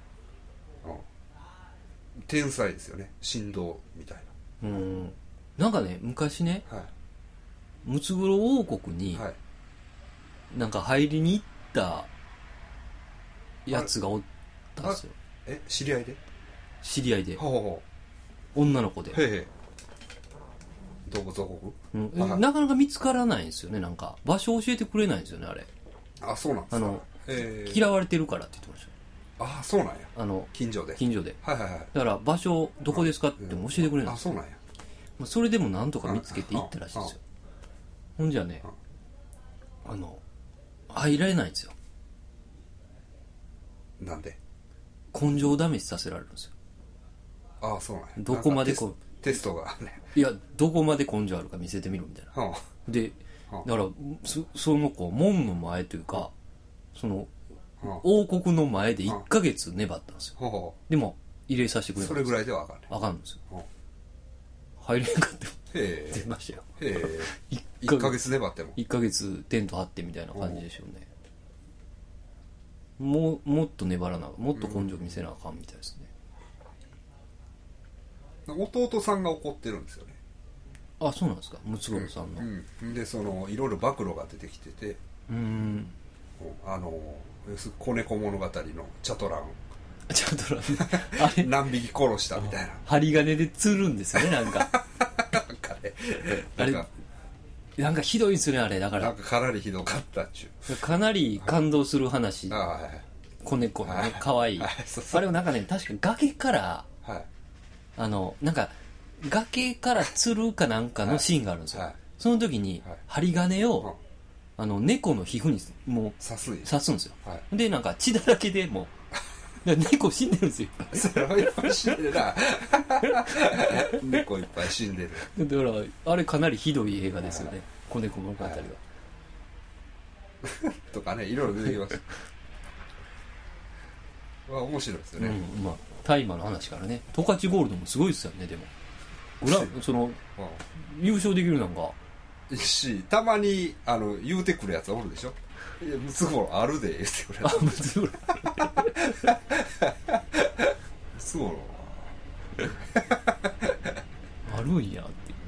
天才ですよね、神童みたいな。なんかね昔ね、ムツゴロウ王国に、なんか入りに行ったやつがおったんですよ。 知り合いで？ 知り合いで。女の子で。 へえ。動物王国？ なかなか見つからないんですよね。なんか場所教えてくれないんですよね、あれ。 あ、そうなんですか。 嫌われてるからって言ってました。 あ、そうなんや。近所で。だから場所どこですかって教えてくれないんですよ。 あ、そうなんや。 それでもなんとか見つけて行ったらしいですよ。ほんじゃね、入られないんですよ。 なんで？ 根性試しさせられるんですよ。 ああ、そうなんや。 どこまでテストがね。 いや、どこまで根性あるか見せてみろみたいな。で、だからその子門の前というか、その王国の前で1ヶ月粘ったんですよ。でも入れさせてくれない。 それぐらいではあかんね。 あかんんですよ。入れんかっても出ましたよ。 1ヶ月粘っても 1ヶ月テント張ってみたいな感じでしょうね。もっと粘らな、もっと根性見せなあかんみたいですね。 弟さんが怒ってるんですよね。 あ、そうなんですか、ムツゴロウさんの。 でいろいろ暴露が出てきてて、子猫物語のチャトランあれ何匹殺したみたいな、 針金で釣るんですよね、なんかあれなんかひどいですね、あれ。だからなんかかなりひどかったっちゅう、 かなり感動する話。子猫のね、かわいい。あれをなんかね、確か崖からなんか崖から釣るかなんかのシーンがあるんですよ。その時に針金を猫の皮膚にもう刺すんですよ。でなんか血だらけでもう猫死んでるんですよ。 それはいっぱい死んでるな猫いっぱい死んでる。 だからあれかなりひどい映画ですよね、子猫物語がとかね、いろいろ出てきます面白いですよね。 大麻の話からね、十勝ゴールドもすごいですよね。でも優勝できるなんかたまに言うてくるやつおるでしょ。ムツゴロウあるで言ってくるやつ。ムツゴロウムツゴロウあるんやっていうね。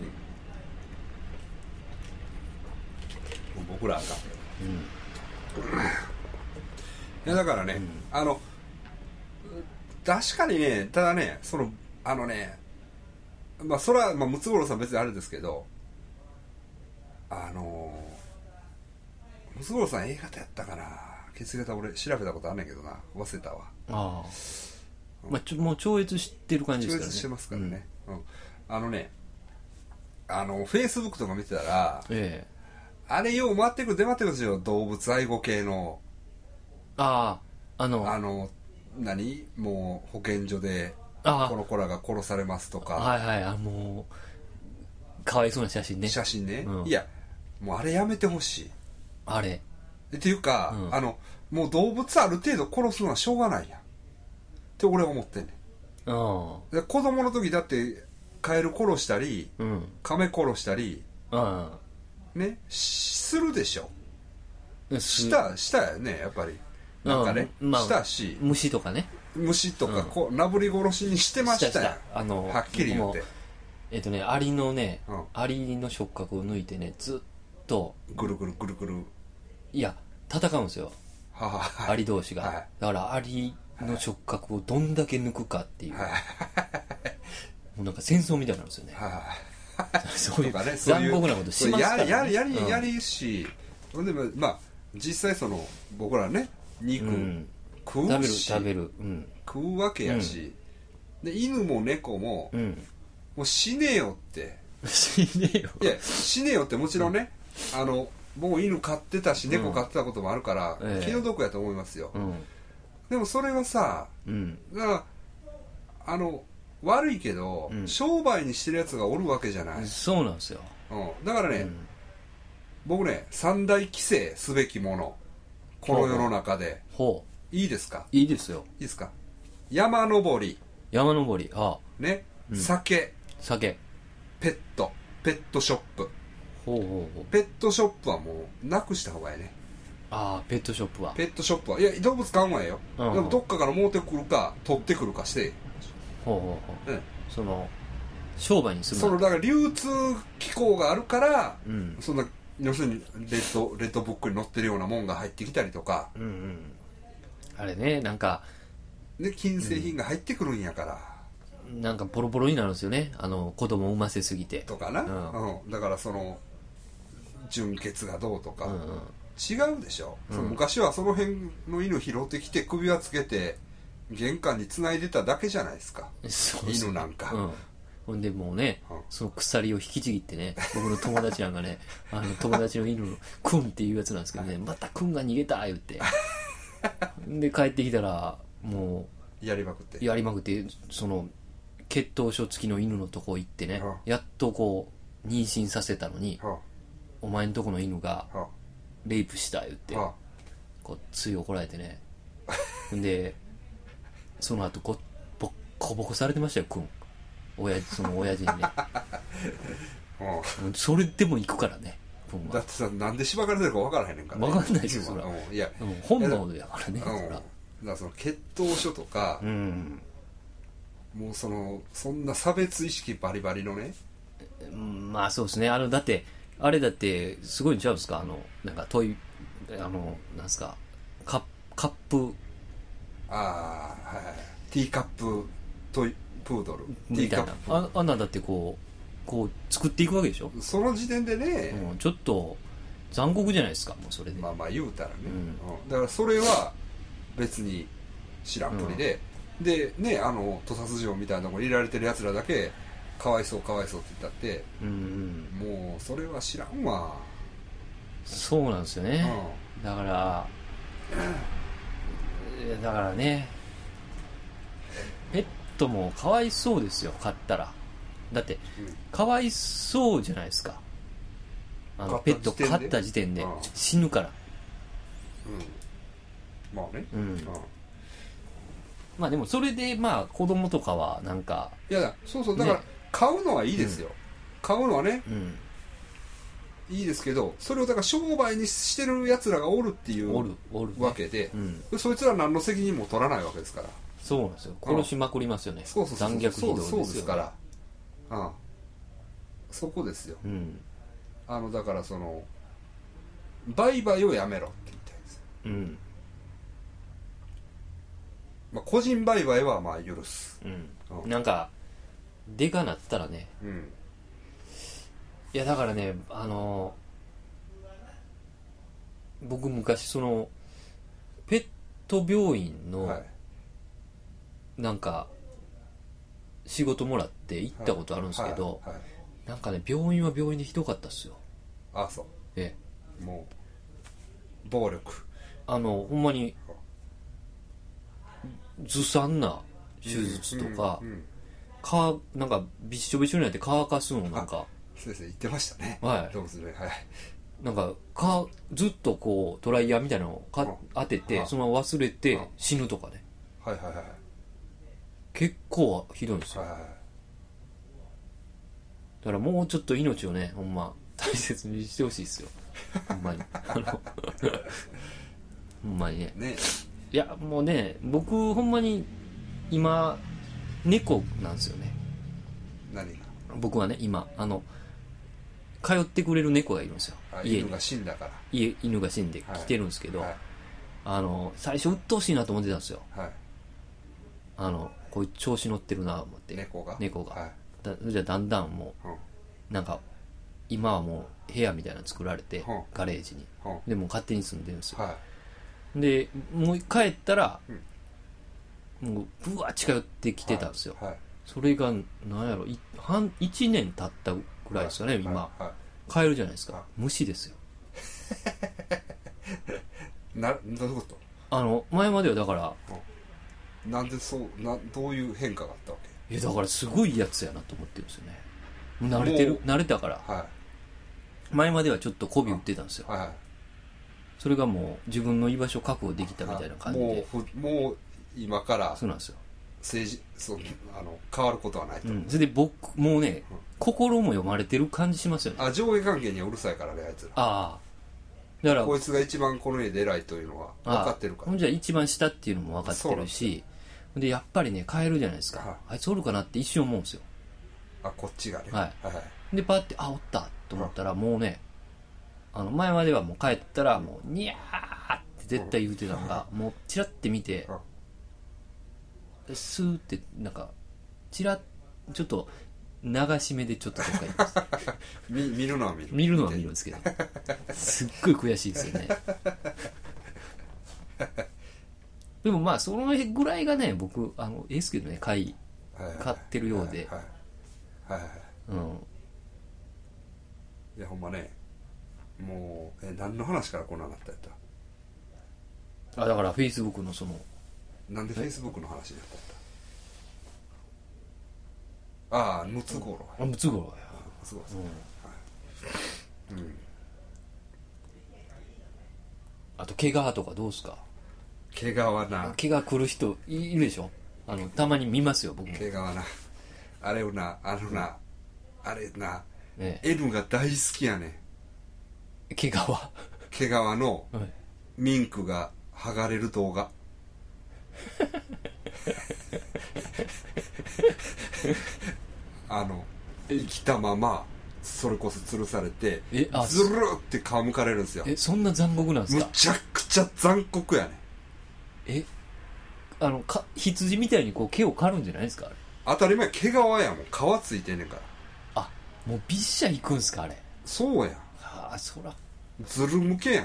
僕らがいやだからね、確かにね、ただね、それはムツゴロウさん別にあれですけど、ムツゴロウさん A 型やったかな、血型俺調べたことあんねんけどな、忘れたわ。 もう超越してる感じですからね。 超越してますからね。フェイスブックとか見てたら、あれよう回ってくる出回ってくるんですよ、動物愛護系の。もう保健所でこの子らが殺されますとか、 もうかわいそうな写真ね。 いやもうあれやめてほしい。 あれっていうか、もう動物ある程度殺すのはしょうがないやんって俺は思ってんねん。で子供の時だってカエル殺したり、カメ殺したりねするでしょ。したよね、やっぱり。なんかね、したし、 虫とかね、 虫とかなぶり殺しにしてましたよ。はっきり言ってアリのね、アリの触覚を抜いてね、ずっとぐるぐるぐるぐる、 いや戦うんですよ、アリ同士が。だからアリの触覚をどんだけ抜くかっていう、もうなんか戦争みたいなんですよね。そういう残酷なことしますからね。 やりし、でも実際その僕らね肉、食うし食べる、 食うわけやし、で犬も猫も、もう死ねよって死ねよいや死ねよってもちろんね、もう犬飼ってたし猫飼ってたこともあるから、気の毒やと思いますよ、でもそれはさ、だから悪いけど、商売にしてるやつがおるわけじゃない。 そうなんですよ、 だからね、僕ね三大規制すべきものこの世の中でいいですか？ いいですよ。 いいですか？山登りね、酒ペットショップ。ペットショップはもうなくした方がいいね。 ペットショップはいや動物飼うんはええよ、でもどっかから持ってくるか取ってくるかしてその商売にするだから流通機構があるから、そんな要するにレッドブックに載ってるようなもんが入ってきたりとか、 あれね、なんかで金製品が入ってくるんやから、 なんかボロボロになるんですよね、子供を産ませすぎてとかな、だからその純血がどうとか、違うでしょ、その昔はその辺の犬拾ってきて首輪つけて玄関に繋いでただけじゃないですか。犬なんか、 ほんでもうね、その鎖を引きちぎってね、僕の友達なんかね友達の犬のクンっていうやつなんですけどね、またクンが逃げた言ってで帰ってきたらもうやりまくってその血統書付きの犬のとこ行ってね、やっとこう妊娠させたのに、お前んとこの犬がレイプした言って、こうつい怒られてねでその後ボッコボコされてましたよ、クンその親父にねそれでも行くからね、クンは。 だってさ、なんでしばかれてるか分からへんねんからね、分かんないですよ、そら。いや、本能やからね、そら。 だからその血統書とか、もうそんな差別意識バリバリのね、 まあそうですね、だってあれだってすごいんちゃうんですか、なんかなんすかカップティーカッププードルみたいな、あんなだってこう作っていくわけでしょ。 その時点でね、 ちょっと残酷じゃないですか、もうそれで。 まあ言うたらね、だからそれは別に知らんぷりで、でね、土佐筋みたいなところに入れられてるやつらだけかわいそうって言ったって、もうそれは知らんわ。 そうなんですよね、だからね、ペットもかわいそうですよ、飼ったら。だってかわいそうじゃないですか、ペット飼った時点で死ぬから。 まあね、 まあでもそれでまあ子供とかはなんか、 いやそうだから買うのはいいですよ、買うのはね、いいですけど、それをだから商売にしてるやつらがおるっていうわけで、そいつら何の責任も取らないわけですから。 そうなんですよ、殺しまくりますよね、残虐非道ですよね。 そうですから、そこですよ、だからその売買をやめろって言いたいですよ、まあ、個人売買はまあ許す、 なんかでかなったらね、いやだからね、僕昔そのペット病院のなんか仕事もらって行ったことあるんですけど、なんかね、病院は病院でひどかったっすよ。 そう、もう暴力、 ほんまにずさんな手術とか、なんかびっしょびしょになって乾かすのなんか、 そうですね、言ってましたね、どうする、 なんかずっとこうドライヤーみたいなのを当てて、そのまま忘れて死ぬとかね、結構ひどいんですよ、だからもうちょっと命をね、ほんま大切にしてほしいですよほんまにほんまにね。いやもうね、僕ほんまに今猫なんですよね。 何が？ 僕はね今通ってくれる猫がいるんですよ、家に。 犬が死んだから。 犬が死んで来てるんですけど、最初鬱陶しいなと思ってたんですよ、こういう調子乗ってるなと思って、猫が、じゃあだんだんもう、なんか今はもう部屋みたいなの作られて、 はあガレージに、 はでもう勝手に住んでるんですよ、 はでもう帰ったら、もうブワー近寄ってきてたんですよ、 いはいそれがなんやろ1年経ったぐらいですかね、今、 はいは帰るじゃないですか、 はい虫ですよ。 いどういうこと前まではだからなんでどういう変化があったわだからすごいやつやなと思ってるんですよね。慣れたからけは前まではちょっと媚び売ってたんですよ、 いはいそれがもう自分の居場所確保できたみたいな感じで、 もう今からそうなんですよ、 変わることはないと、 それで僕もうね、心も読まれてる感じしますよね。 上下関係にはうるさいからねあいつらああだからこいつが一番この家で偉いというのは分かってるからほんじゃ一番下っていうのも分かってるし、でやっぱりね帰るじゃないですか、 はいあいつおるかなって一瞬思うんですよ。 こっちがねはいはいはいでパッておったと思ったら、もうね前まではもう帰ったらもうニャーって絶対言うてたのが、もうチラッて見て、スーってなんかチラッちょっと流し目でちょっとどっか行きます見るのは見る見るのは見るんですけどすっごい悔しいですよねでもまあそのぐらいがね僕いいですけどね買ってるようで、 はいはいはいうんいやほんまねもう何の話からこんなになったやっただからフェイスブックのなんでフェイスブックの話になったやったムツゴロウムツゴロウやムツゴロウはいあと毛皮とかどうすか？ 毛皮な毛が来る人いるでしょ、たまに見ますよ僕も。 毛皮なあれをなあれな、 ね、 N が大好きやねん毛皮毛皮のはいミンクが剥がれる動画生きたままそれこそ吊るされてずるって皮むかれるんですよ。 そんな残酷なんですか？ むちゃくちゃ残酷やねん羊みたいにこう毛を刈るんじゃないですか？あれ当たり前毛皮やもん皮ついてんねんから。 もうビッシャいくんすかあれ？ そうやんそらずるむけやん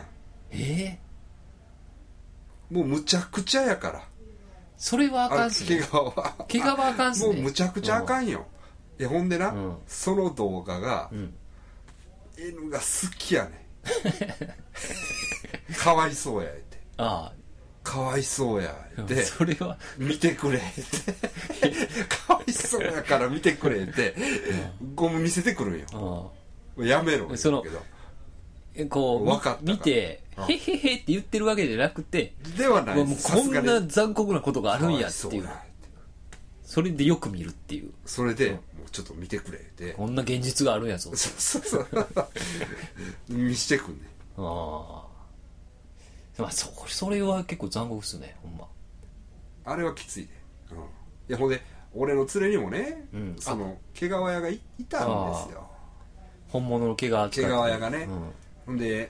もうむちゃくちゃやからそれはあかんっすね。毛皮はあかんっすね。 もうむちゃくちゃあかんよ。ほんでな、その動画が、N が好きやねんかわいそうやってかわいそうやってそれは見てくれってかわいそうやから見てくれってゴム見せてくるんよ。やめろそのけどこう分かった見てへへへって言ってるわけじゃなくてではないもうこんな残酷なことがあるんやっていう、それでよく見るっていう、 それでもうちょっと見てくれってこんな現実があるんやぞそう見してくんねそれは結構残酷っすねほんま。 あれはきついで、いやほんで俺の連れにもね、その毛皮屋がいたんですよ。 本物の毛皮屋がね、ほんで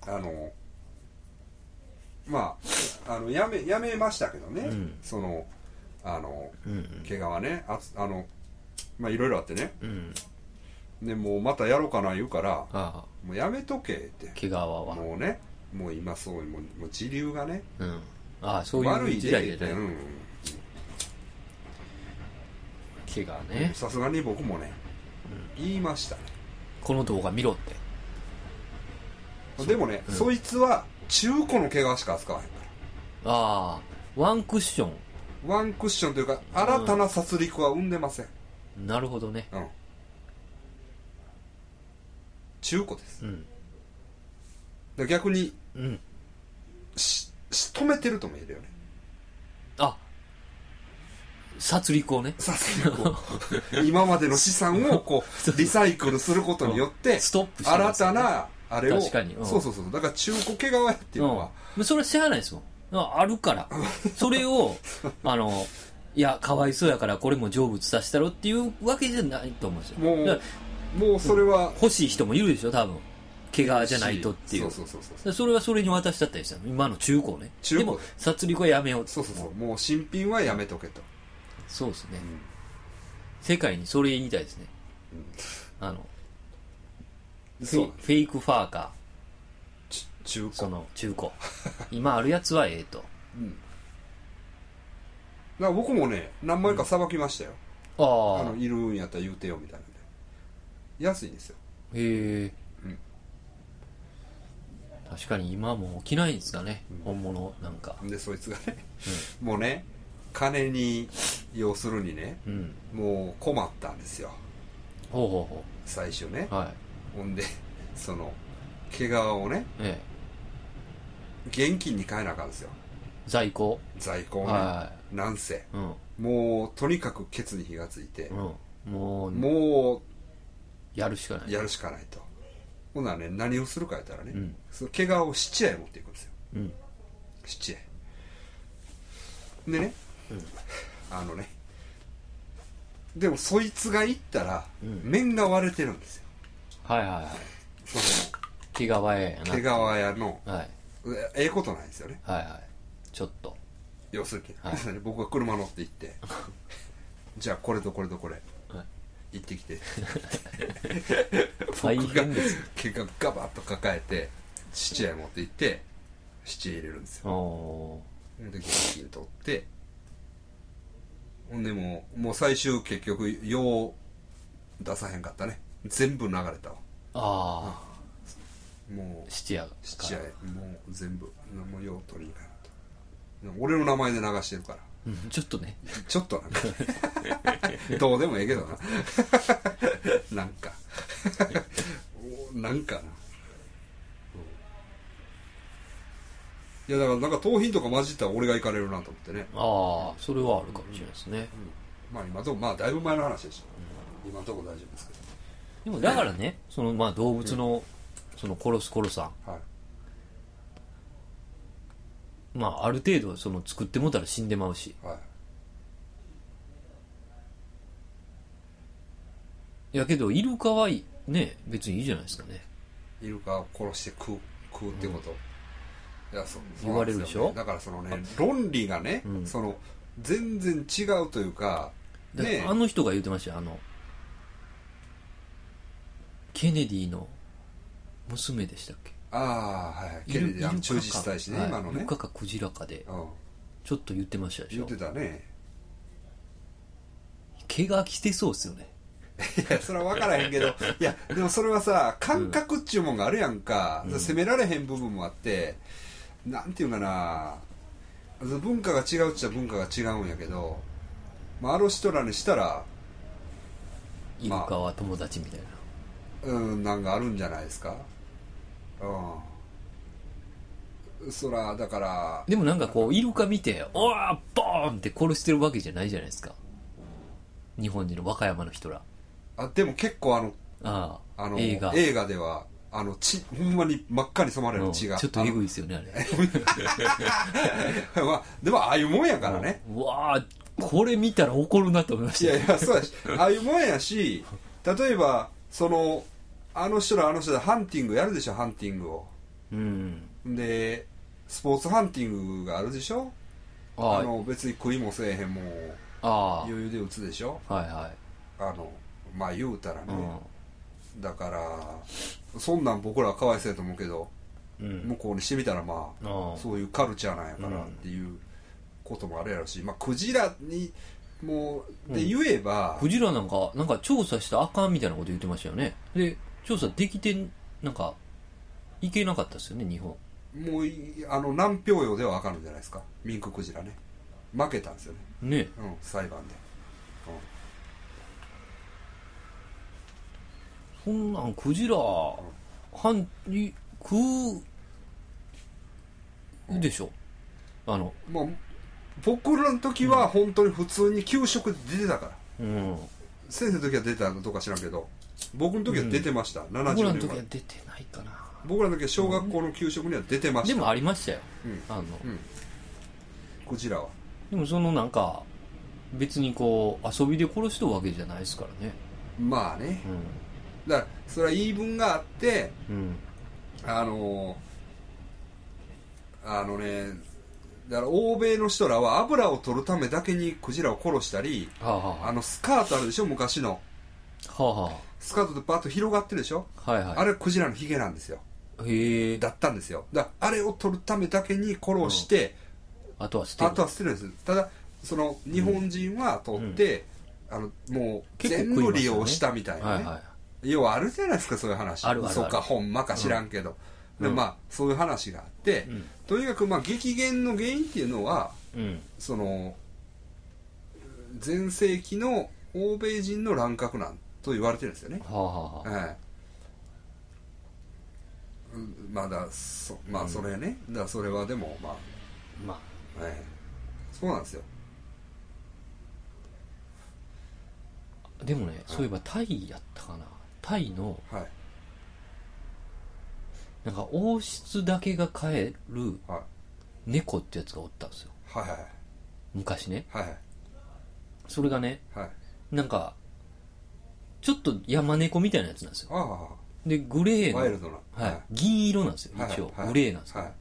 まあやめましたけどね、その毛皮ねまあいろいろあってね、でもうまたやろうかな言うからもうやめとけって毛皮はもうねもう今もう時流がね、 そういう時代じゃない、毛がねさすがに僕もね、言いましたねこの動画見ろって。 でもね、そいつは中古の毛皮しか扱わへんからワンクッションというか新たな殺戮は生んでません。 なるほどね。 中古です。で逆に、止めてるとも言えるよね。 殺戮をね。 今までの資産をこうリサイクルすることによってストップしてます新たなあれを確かに、 そうだから中古毛皮屋っていうのは、 それは知らないですもん。あるからそれをいやかわいそうやからこれも成仏させたろっていうわけじゃないと思うんですよ。 もうそれは欲しい人もいるでしょ多分毛皮じゃないとっていう。それはそれに渡したったりしたの今の中古ね。でも殺戮はやめよう。 もう新品はやめとけと。 そうですね、世界にそれ言いたいですね。 フェイクファーか中古、 その中古今あるやつはええと。 だから僕もね何枚かさばきましたよ、いるんやったら言うてよみたいなんで安いんですよ。 へえ、確かに今もう着ないんですかね、本物なんかでそいつがね、もうね金に要するにね、もう困ったんですよ。 ほうほうほ最初ね、 う、はい、 ほんでその毛皮をね、現金に変えなあかんですよ、 在庫をね、なんせ、もうとにかくケツに火がついて、もうやるしかないと。ほんならね何をするかやったらね、その毛皮を質屋へ持っていくんですよ、質屋へでね、でもそいつが行ったら、面が割れてるんですよ。 はいはいはい。 その毛皮屋やな。 毛皮屋の、 はい、 ええことないですよね。 はいはい。ちょっと要するに、僕が車乗って行ってじゃあこれとこれとこれ、行ってきて大変ですよ。 毛がガバッと抱えて質屋へ持って行って質屋入れるんですよ。で現金取って、ほんでもう最終結局用出さへんかったね。全部流れたわ。もう質屋へもう全部もう用取りに行かないと。俺の名前で流してるから、 ちょっとね、 ちょっとなんかどうでもええけどななんかなんかな、いやだからなんか盗品とか混じったら俺が行かれるなと思ってね。 それはあるかもしれないですね。 まあ今とこだいぶ前の話でした。今のとこ大丈夫ですけど。 でもだからね、そのまあ動物の、その殺さん、まあある程度その作ってもたら死んでまうし、やけどイルカはね別にいいじゃないですかね。 イルカを殺して食うってこと、いやそう言われるでしょ。 だからそのね論理がね、その全然違うというか、 ね、あの人が言ってましたよ、ケネディの娘でしたっけ。 ケネディ忠実大使ね、今のね。 イルカかクジラかでちょっと言ってましたでしょ。 言ってたね。 毛が来てそうっすよね。 いやそれは分からへんけどいやでもそれはさ感覚っちゅうもんがあるやんか、責められへん部分もあって、なんていうかな、文化が違うっちゃ文化が違うんやけど、あの人らにしたらイルカは友達みたいな、 なんかあるんじゃないですか。そらだからでもなんかこうイルカ見ておわボーンって殺してるわけじゃないじゃないですか、日本人の和歌山の人ら。でも結構映画ではほんまに真っ赤に染まれる血が、 ちょっとエグいですよねあれでもああいうもんやからね。 うわーこれ見たら怒るなと思いました。 いやそうやしああいうもんやし、例えばそのあの人らハンティングやるでしょ、ハンティングを。でスポーツハンティングがあるでしょ。別に食いもせえへんもん余裕で打つでしょ。まあ言うたらね、だからそんなん僕らはかわいそうやと思うけど、向こうにしてみたらそういうカルチャーなんやからっていうこともあるやろし、クジラにもで言えば、クジラなんか調査したらあかんみたいなこと言ってましたよね。で調査できてなんかいけなかったですよね日本。 もう南氷洋ではあかんのじゃないですか、ミンククジラね。負けたんですよね。裁判で。 そんなんクジラ食うでしょ。 僕らの時は本当に普通に給食で出てたから、先生の時は出てたのとか知らんけど、僕の時は出てました。70年前。 僕らの時は出てないかな。 僕らの時は小学校の給食には出てました。 でもありましたよ、 クジラは。 でもそのなんか別にこう遊びで殺しとるわけじゃないですからね。 まあね、だからそれは言い分があって、だから欧米の人らは油を取るためだけにクジラを殺したり、スカートあるでしょ昔の、 はあはスカートでバッと広がってるでしょ、 あ、はいはい。 あれクジラのヒゲなんですよ。 へえ。 だったんですよ。だからあれを取るためだけに殺して、 あとは捨てる。 あとは捨てるんです。ただその日本人は取って、もう全部利用したみたいなね、 はいはい。 要はあるじゃないですか、そういう話。 あるあるある嘘かほんまか知らんけど、でまあそういう話があって、とにかくまあ激減の原因っていうのは、その前世紀の欧米人の乱獲なんと言われてるんですよね。 はあはあはあ。 まだまあそれね、だからそれはでもまあまそうなんですよ。 あ、でもね、そういえばタイやったかな。タイの、 はい、 なんか王室だけが飼えるはい、 猫ってやつがおったんですよ。 はいはい昔ね。 はいはいそれがね、 はい、 なんか、ちょっと山猫みたいなやつなんですよ。 あで、グレーの、 ワイルドな、 はい、銀色なんですよ、一応。グレーなんですよ。 はい、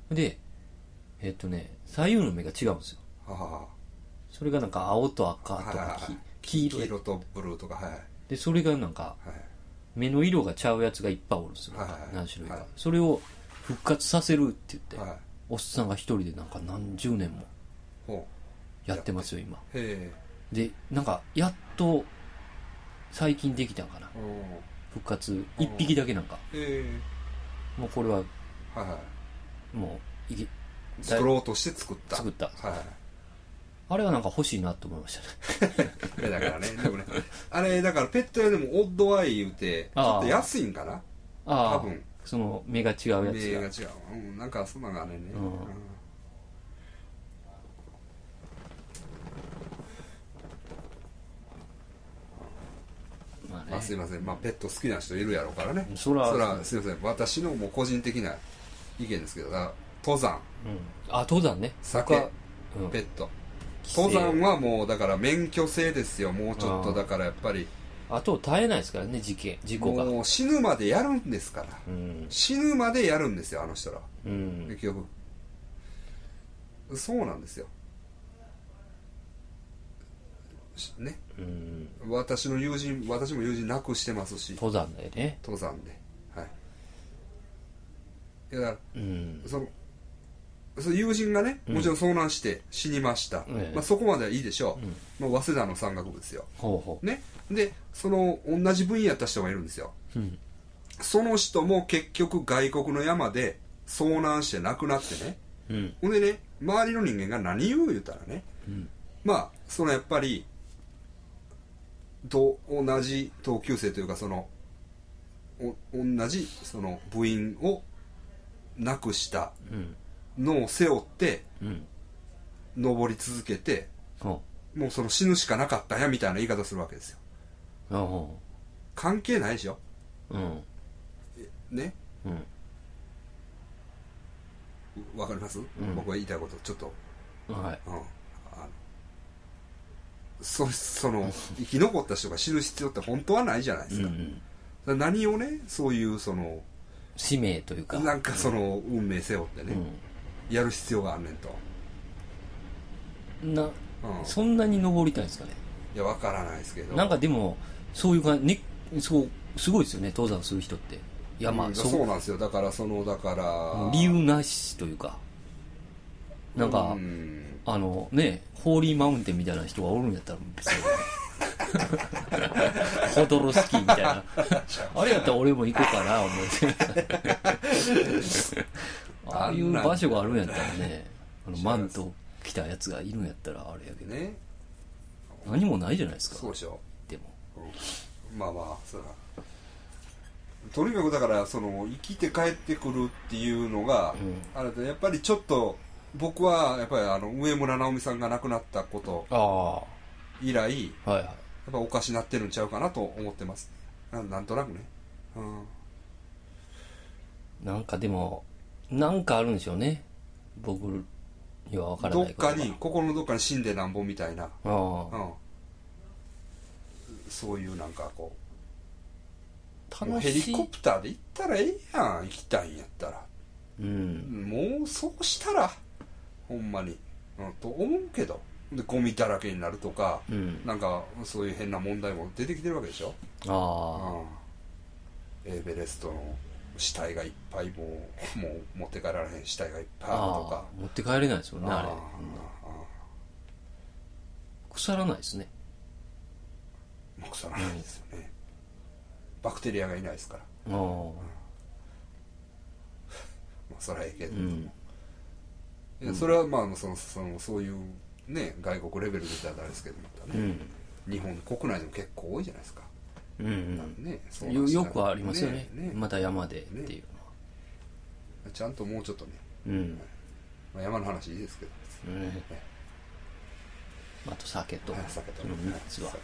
で、左右の目が違うんですよ。それがなんか青と赤とか黄色黄色とブルーとか、はい、 で、それがなんか、目の色がちゃうやつがいっぱいおるんですよ。何種類か。それを復活させるって言って、おっさんが一人でなんか何十年もやってますよ、今。で、なんか、やっと、最近できたんかな。復活、一匹だけなんか。もうこれは、もう、 作ろうとして作った。 あれはなんか欲しいなと思いましたね。 だからね、でもね、あれ、だからペット屋でもオッドアイ言うて、ちょっと安いんかな多分。 その、目が違うやつが。 目が違う。なんかそんなのがあれね。すいません、まあペット好きな人いるやろうからね。そらすいません、私のもう個人的な意見ですけど、登山、 登山ね、 酒、ペット、登山はもうだから免許制ですよ。もうちょっとだからやっぱりあと絶えないですからね、事故が。 もう死ぬまでやるんですから、死ぬまでやるんですよ、あの人ら。結局そうなんですよね。私も友人亡くしてますし、 登山でね。 登山で、はい。いやだから、その友人がね、もちろん遭難して死にました。まあそこまではいいでしょう。まあ早稲田の山岳部ですよ。ね。で、その同じ分野やった人がいるんですよ。その人も結局外国の山で遭難して亡くなってね。ほんでね、周りの人間が何言うたらね、まあそのやっぱり同じ同級生というか、その同じその部員を亡くしたのを背負って登り続けて、もうその死ぬしかなかったやみたいな言い方するわけですよ。関係ないでしょ。ね。わかります？僕が言いたいことちょっと。その生き残った人が死ぬ必要って本当はないじゃないですか。何をね、そういうその使命というか、 なんかその運命背負ってね、やる必要があんねんと。 そんなに登りたいんですかね。 いや、わからないですけど、 なんかでもそういう感じ、そうすごいですよね、登山する人って。 そうなんですよ。だから理由なしというか、なんかね、ホーリーマウンテンみたいな人がおるんやったら別にホドロスキーみたいなあれやったら俺も行こうかな思ってああいう場所があるんやったらね、マント着たやつがいるんやったらあれやけどね、何もないじゃないですか。 そうでしょ。 でも、 まあまあそれはとにかくだからその生きて帰ってくるっていうのが、あれでやっぱりちょっと僕はやっぱり上村直美さんが亡くなったこと以来、やっぱおかしなってるんちゃうかなと思ってます。なんとなくね。 なんかでもなんかあるんでしょうね、僕には分からないことが。 心のどっかに死んでなんぼみたいな、そういうなんかこうヘリコプターで行ったらええやん、行きたいんやったら。もうそうしたらほんまに、と思うけど、 でゴミだらけになるとか、 うん、 なんかそういう変な問題も出てきてるわけでしょ。 ああ、エベレストの死体がいっぱい、もう持って帰られへん死体がいっぱいあるとか。 持って帰れないですよね、あれ。腐らないですね。 腐らないですよね、バクテリアがいないですから。まあそれはええけど、いやそれはまあそういうね外国レベルで言ったらあれですけどね、日本国内でも結構多いじゃないですか。ね、 よくありますよね。また山でっていうのはちゃんともうちょっとね、まあ、山の話いいですけど、 あと酒と酒とその3つは、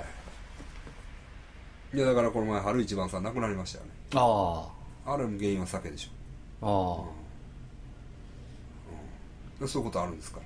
いやだからこの前春一番さん亡くなりましたよね。あれも原因は酒でしょ。そういうことあるんですから。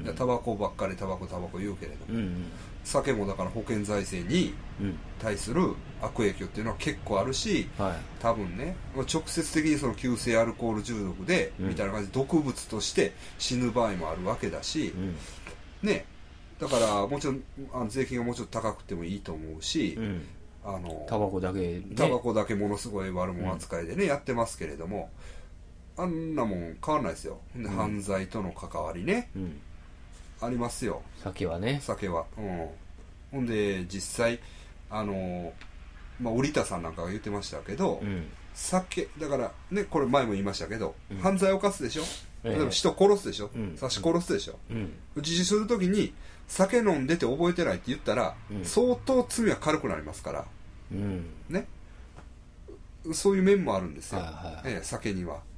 タバコばっかりタバコ言うけれども、酒もだから保険財政に対する悪影響っていうのは結構あるし、多分ね直接的にその急性アルコール中毒で、みたいな感じで毒物として死ぬ場合もあるわけだし、ね、だからもちろん税金がもうちょっと高くてもいいと思うし、 タバコだけ、 タバコだけものすごい悪者扱いでね、やってますけれども、あんなもん変わらないですよ。で、犯罪との関わりね、ありますよ。 酒はね。 酒は。ほんで実際まあ織田さんなんかが言ってましたけど、酒だからね、これ前も言いましたけど、犯罪を犯すでしょ。例えば人殺すでしょ、刺し殺すでしょ、自首するときに酒飲んでて覚えてないって言ったら、相当罪は軽くなりますから、ね、そういう面もあるんですよ、酒には、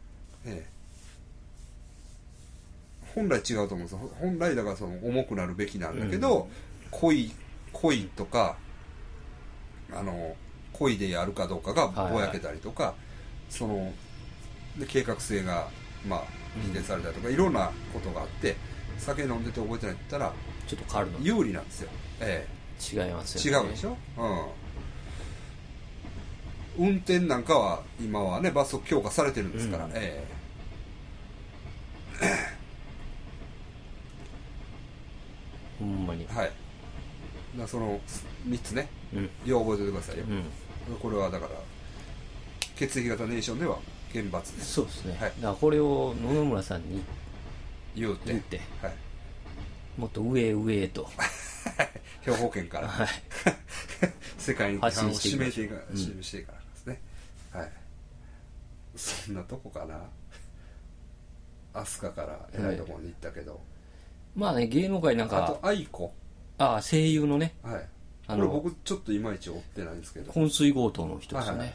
本来違うと思うんですよ。本来だから重くなるべきなんだけど、恋とか恋でやるかどうかがぼやけたりとか、で計画性がまあ否定されたりとか、いろんなことがあって、酒飲んでて覚えてないって言ったらちょっと変わるの有利なんですよ。 違いますよね。 違うでしょ。運転なんかは今はね罰則強化されてるんですから、 ほんまに。 はい。その3つね、よう覚えておいてくださいよ。これはだから血液型ネーションでは厳罰です。 そうですね。だからこれを野々村さんに言って、 もっと上へと兵庫県から、世界に発信していしていからですね。そんなとこかな。飛鳥から偉いところに行ったけど、 まあね、芸能界なんか、 あと愛子、 声優のね、 これ僕ちょっといまいち追ってないんですけど、 昏睡強盗の人ですね。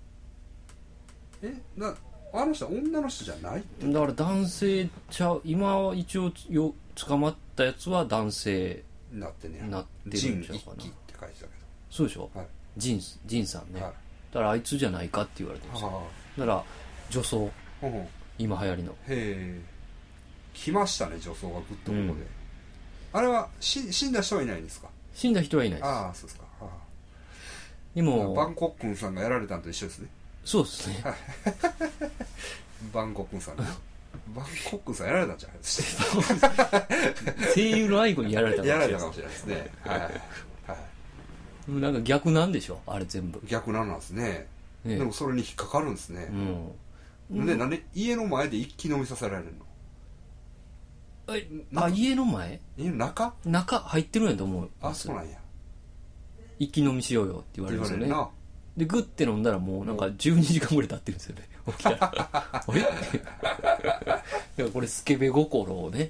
あの人は女の人じゃないって。 だから男性今一応捕まったやつは男性になってね、 なってるんちゃうかな。 仁一輝って書いてたけど。 そうでしょ、仁さんね、だからあいつじゃないかって言われてるんですよ。だから女装、今流行りの。 来ましたね、女装がグッとここで。あれは死んだ人はいないんですか？ 死んだ人はいないです。 そうですか。 でもバンコク君さんがやられたのと一緒ですね。 そうですね。 バンコク君さんね。バンコク君さんやられたんじゃないですか。声優の愛子にやられたかもしれないですね。 なんか逆なんでしょ、あれ全部。 逆なんですね。でもそれに引っかかるんですね。で、なんで家の前で一気飲みさせられるの？ 家の前？ 家の中入ってるんやと思う。 そうなんや。 一気飲みしようよって言われるんですよね。でグッて飲んだらもうなんか12時間ぐらい経ってるんですよね。起きたらあれいやこれスケベ心をね。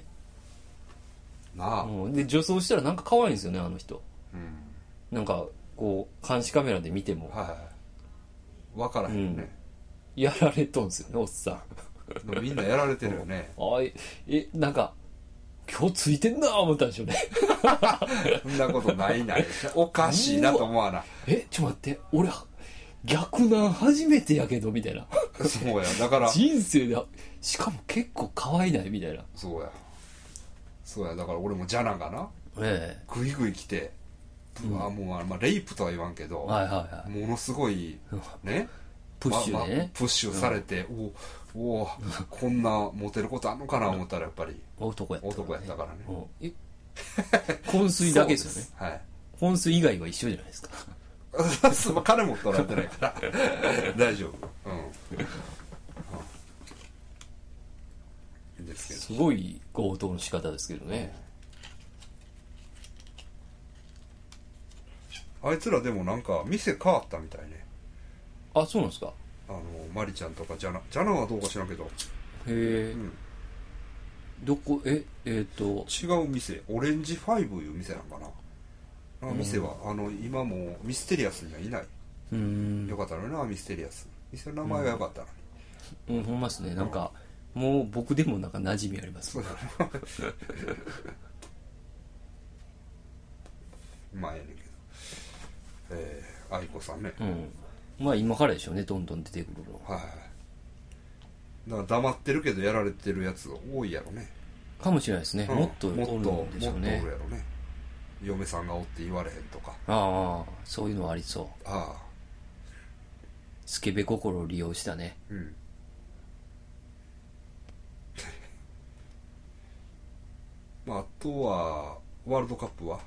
で女装したらなんか可愛いんですよね、あの人。なんかこう監視カメラで見ても分からへんね。 やられとんですよね、おっさん。みんなやられてるよね。 なんか今日ついてんな思ったんでしょうね。 そんなことないおかしいなと思わな。 ちょっと待って、俺逆なん初めてやけどみたいな。 そうや、だから人生でしかも結構可愛いないみたいな。 そうや、だから俺もジャナがな、グイグイ来て、もうレイプとは言わんけど、ものすごいね、 プッシュでね、 プッシュされて、こんなモテることあんのかな思ったらやっぱり男やったからね。 本水だけですよね。 はい。 本水以外は一緒じゃないですか。 金も取られてないから大丈夫。いいんですけど。 すごい強盗の仕方ですけどね。 あいつらでもなんか店変わったみたいね。 あ、そうなんですか。 マリちゃんとかジャナはどうか知らんけど。 へえ、どこ違違う店、オレンジ5いう店なんかな。店は今もうミステリアスにはいない。よかったのにな、ミステリアス。店の名前がよかったのに。 ほんまっすね。なんか、もう僕でもなんか馴染みあります。 そうだね。まあええねんけど。愛子さんね。 まあ今からでしょうね、どんどん出てくるの。 はい。だから黙ってるけどやられてるやつ多いやろね。 かもしれないですね。もっとおるんでしょうね。 もっとおるやろね。嫁さんがおって言われへんとか。 ああ、そういうのはありそう。 ああ。 スケベ心を利用したね。 まあ、あとはワールドカップは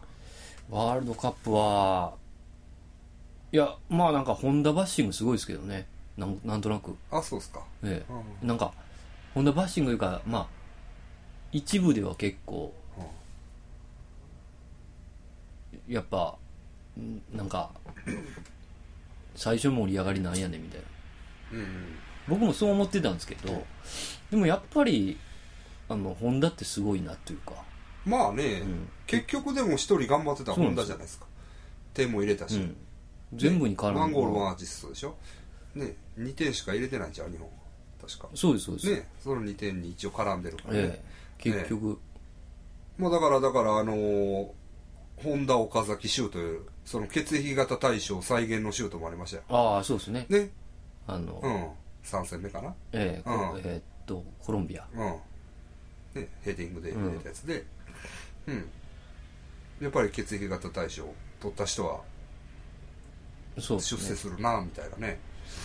いや、まあなんかホンダバッシングすごいですけどね。なんとなく。 あ、そうですか。 なんかホンダバッシングというか、まあ一部では結構、やっぱなんか最初盛り上がりなんやねんみたいな、僕もそう思ってたんですけど、でもやっぱりホンダってすごいなというか。 まあね、結局でも一人頑張ってたホンダじゃないですか。点も入れたし、 全部に絡んで 1ゴール1アシストでしょ。ね、2点しか入れてないんちゃう日本は。確か。 そうですそうです。 ね、その2点に一応絡んでるからね。 結局。 まあだから本田岡崎シューというその血液型対象再現のシュートもありましたよ。 ああ、そうですね。 ね。3戦目かな。 コロンビア。 ね、ヘディングで入れたやつで、やっぱり血液型対象を取った人は出世するなみたいなね。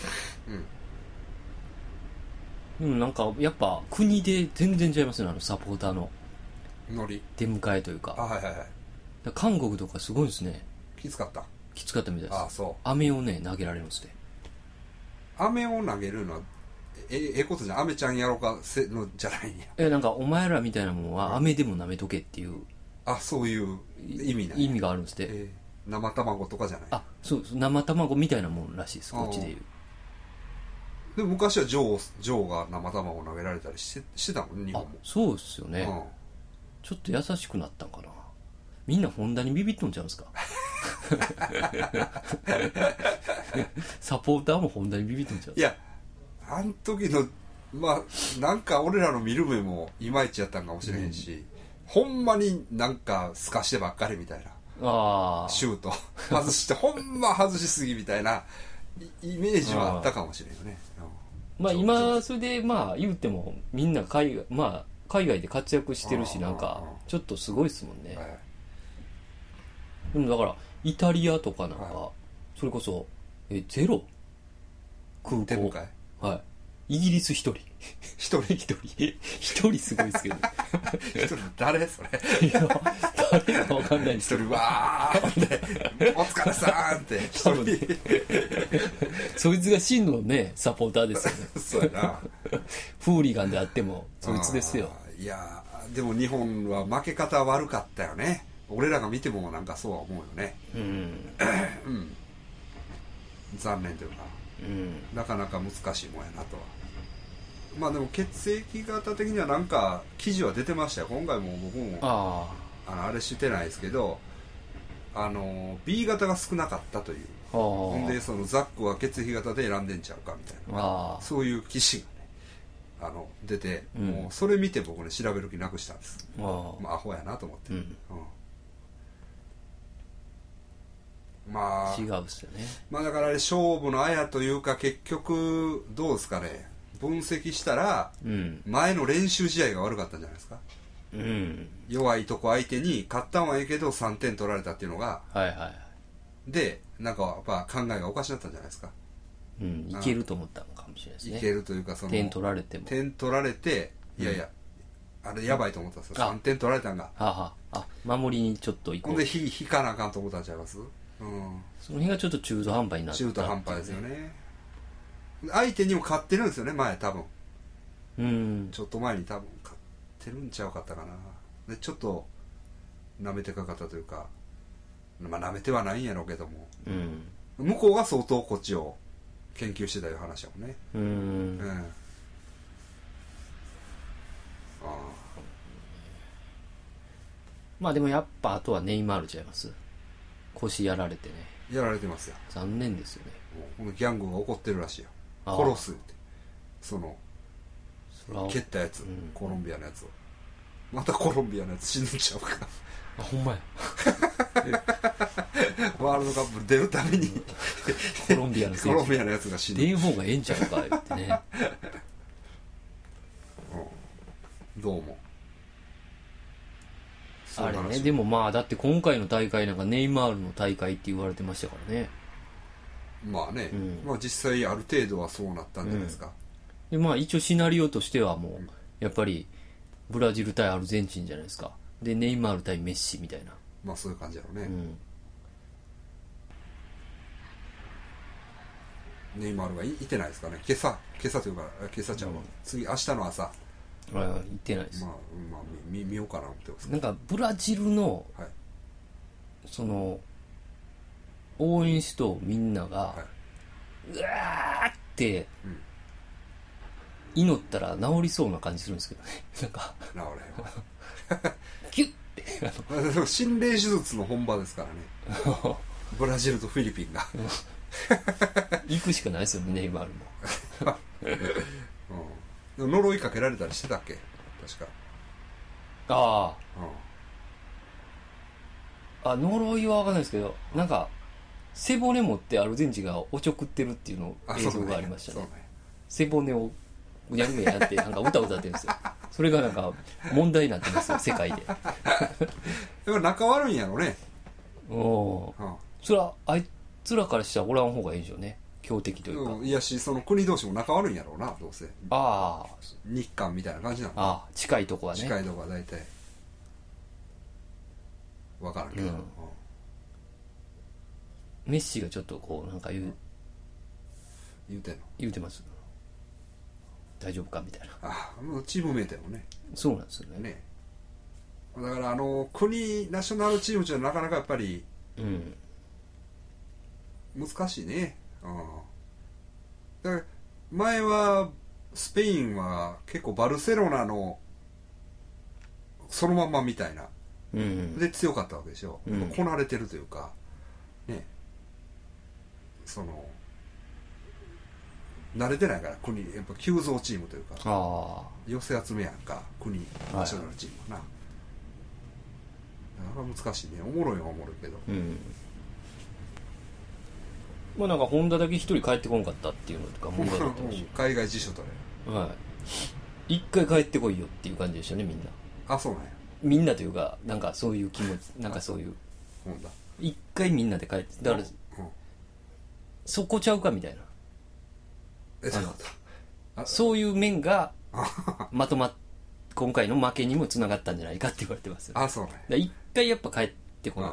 でもなんかやっぱ国で全然違いますね、サポーターのノリ出迎えというか。 はいはいはい。 韓国とかすごいですね。 きつかったみたいです。 あ、そう。 飴をね投げられるんですって。 飴を投げるのはことじゃん。飴ちゃんやろうかのじゃないんや。 なんかお前らみたいなもんは飴でも舐めとけっていう、 そういう意味意味があるんですって。 生卵とかじゃない。 そうです。生卵みたいなもんらしいです、こっちでいう。 でも昔はジョーが生卵を投げられたりしてたもんね、日本も。 そうですよね。ちょっと優しくなったんかな。みんなホンダにビビっとんちゃうんですか。サポーターもホンダにビビっとんちゃう。 いや、あん時のまあなんか俺らの見る目もいまいちやったんかもしれへんし、ほんまになんかすかしてばっかりみたいな。シュート外してほんま外しすぎみたいなイメージはあったかもしれんよね。 まあ今それでまあ言うてもみんな海外で活躍してるし、なんかちょっとすごいですもんね。でもだからイタリアとかなんかそれこそゼロ空港、イギリス一人すごいですけど一人誰それ。 いや誰か分かんないんですけど、 一人わーってお疲れさーんって一人そいつが真のねサポーターですよね。 そうやな。 フーリガンであってもそいつですよ。 いやでも日本は負け方悪かったよね。俺らが見てもなんかそうは思うよね。残念というか、なかなか難しいもんやなとは。まあでも血液型的にはなんか記事は出てましたよ。今回も僕もあれしてないですけど、B 型が少なかったという。ほんでそのザックは血液型で選んでんちゃうかみたいな、そういう記事がね出て、もうそれ見て僕ね調べる気なくしたんです。まあアホやなと思って。まあ違うっすよね。 まあだからあれ勝負のあやというか、結局どうですかね、分析したら、前の練習試合が悪かったんじゃないですか。弱いとこ相手に勝ったんはいいけど3点取られたっていうのが、でなんかやっぱ考えがおかしなったんじゃないですか。 いけると思ったのかもしれないですね。 いけるというか、その点取られて、 いやいやあれやばいと思ったんですよ。 あ 3点取られたんが。 はあはあ、守りにちょっと行こう。 ほんで引かなあかんと思ったんちゃいます？うん。 その辺がちょっと中途半端になった、 中途半端ですよね。相手にも勝ってるんですよね、前多分。 うん。 ちょっと前に多分勝ってるんちゃうかったかな。でちょっと舐めてかかったというか、まあ舐めてはないんやろうけども、 うん。 向こうが相当こっちを研究してたいう話やもんね。うん。ああ。 まあでもやっぱあとはネイマールちゃいます。腰やられてね。 やられてますよ。 残念ですよね。 もうギャングが怒ってるらしいよ。殺すってその蹴ったやつ、コロンビアのやつをまたコロンビアのやつ死ぬんちゃうか。 あ、ほんまや。 ワールドカップ出るためにコロンビアの選手、 コロンビアのやつが死ぬ。 出ん方がええんちゃうか言ってね。 どうもあれね。でもまあだって今回の大会なんかネイマールの大会って言われてましたからね。 まあね、まあ実際ある程度はそうなったんじゃないですか。 でまあ一応シナリオとしてはもうやっぱりブラジル対アルゼンチンじゃないですか。でネイマール対メッシみたいな。 まあそういう感じやろうね。ネイマールがいてないですかね。今朝というか今朝ちゃうわ、次明日の朝。 行ってないです。 まあ見ようかな思ってます。 なんかブラジルの、はい、その応援しとみんなが、はい、うわーって、祈ったら治りそうな感じするんですけどね。なんか治れへんわ。 キュッて心霊手術の本場ですからね。ブラジルとフィリピンが行くしかないですよね、ネイマールも。 呪いかけられたりしてたっけ、確か。 ああ、呪いは分かんないですけど、なんか背骨持ってアルゼンチンがおちょくってるっていうの映像がありましたね。背骨をぐにゃぐにゃやってなんか歌ってるんですよ。それがなんか問題になってますよ、世界で。 やっぱ仲悪いんやろね。 それはあいつらからしたらおらん方がいいでしょうね、強敵というか。 いやし、その国同士も仲悪いんやろうな、どうせ。日韓みたいな感じなの。 近いとこはね。 近いとこは大体分からんけど、 メッシがちょっとこうなんか言うてます。大丈夫かみたいな。 チームメイトもね。 そうなんですよね。 だから国ナショナルチームじゃなかなかやっぱり難しいね。だから前はスペインは結構バルセロナのそのまんまみたいな、で強かったわけでしょ。こなれてるというかね、その慣れてないから、国やっぱ急増チームというか寄せ集めやんか、国ナショナルチームはな。だから難しいね。おもろいはおもろいけど、 まあなんかホンダだけ一人帰ってこんかったっていうのとか問題だったんでしょ。 海外辞書とね、 一回帰ってこいよっていう感じでしたね、みんな。 そうなんや。 みんなというか、なんかそういう気持ち、なんかそういう一回みんなで帰って、だからそこちゃうかみたいな。そういう面が今回の負けにもつながったんじゃないかって言われてますよ。 そうね。 一回やっぱ帰ってこない。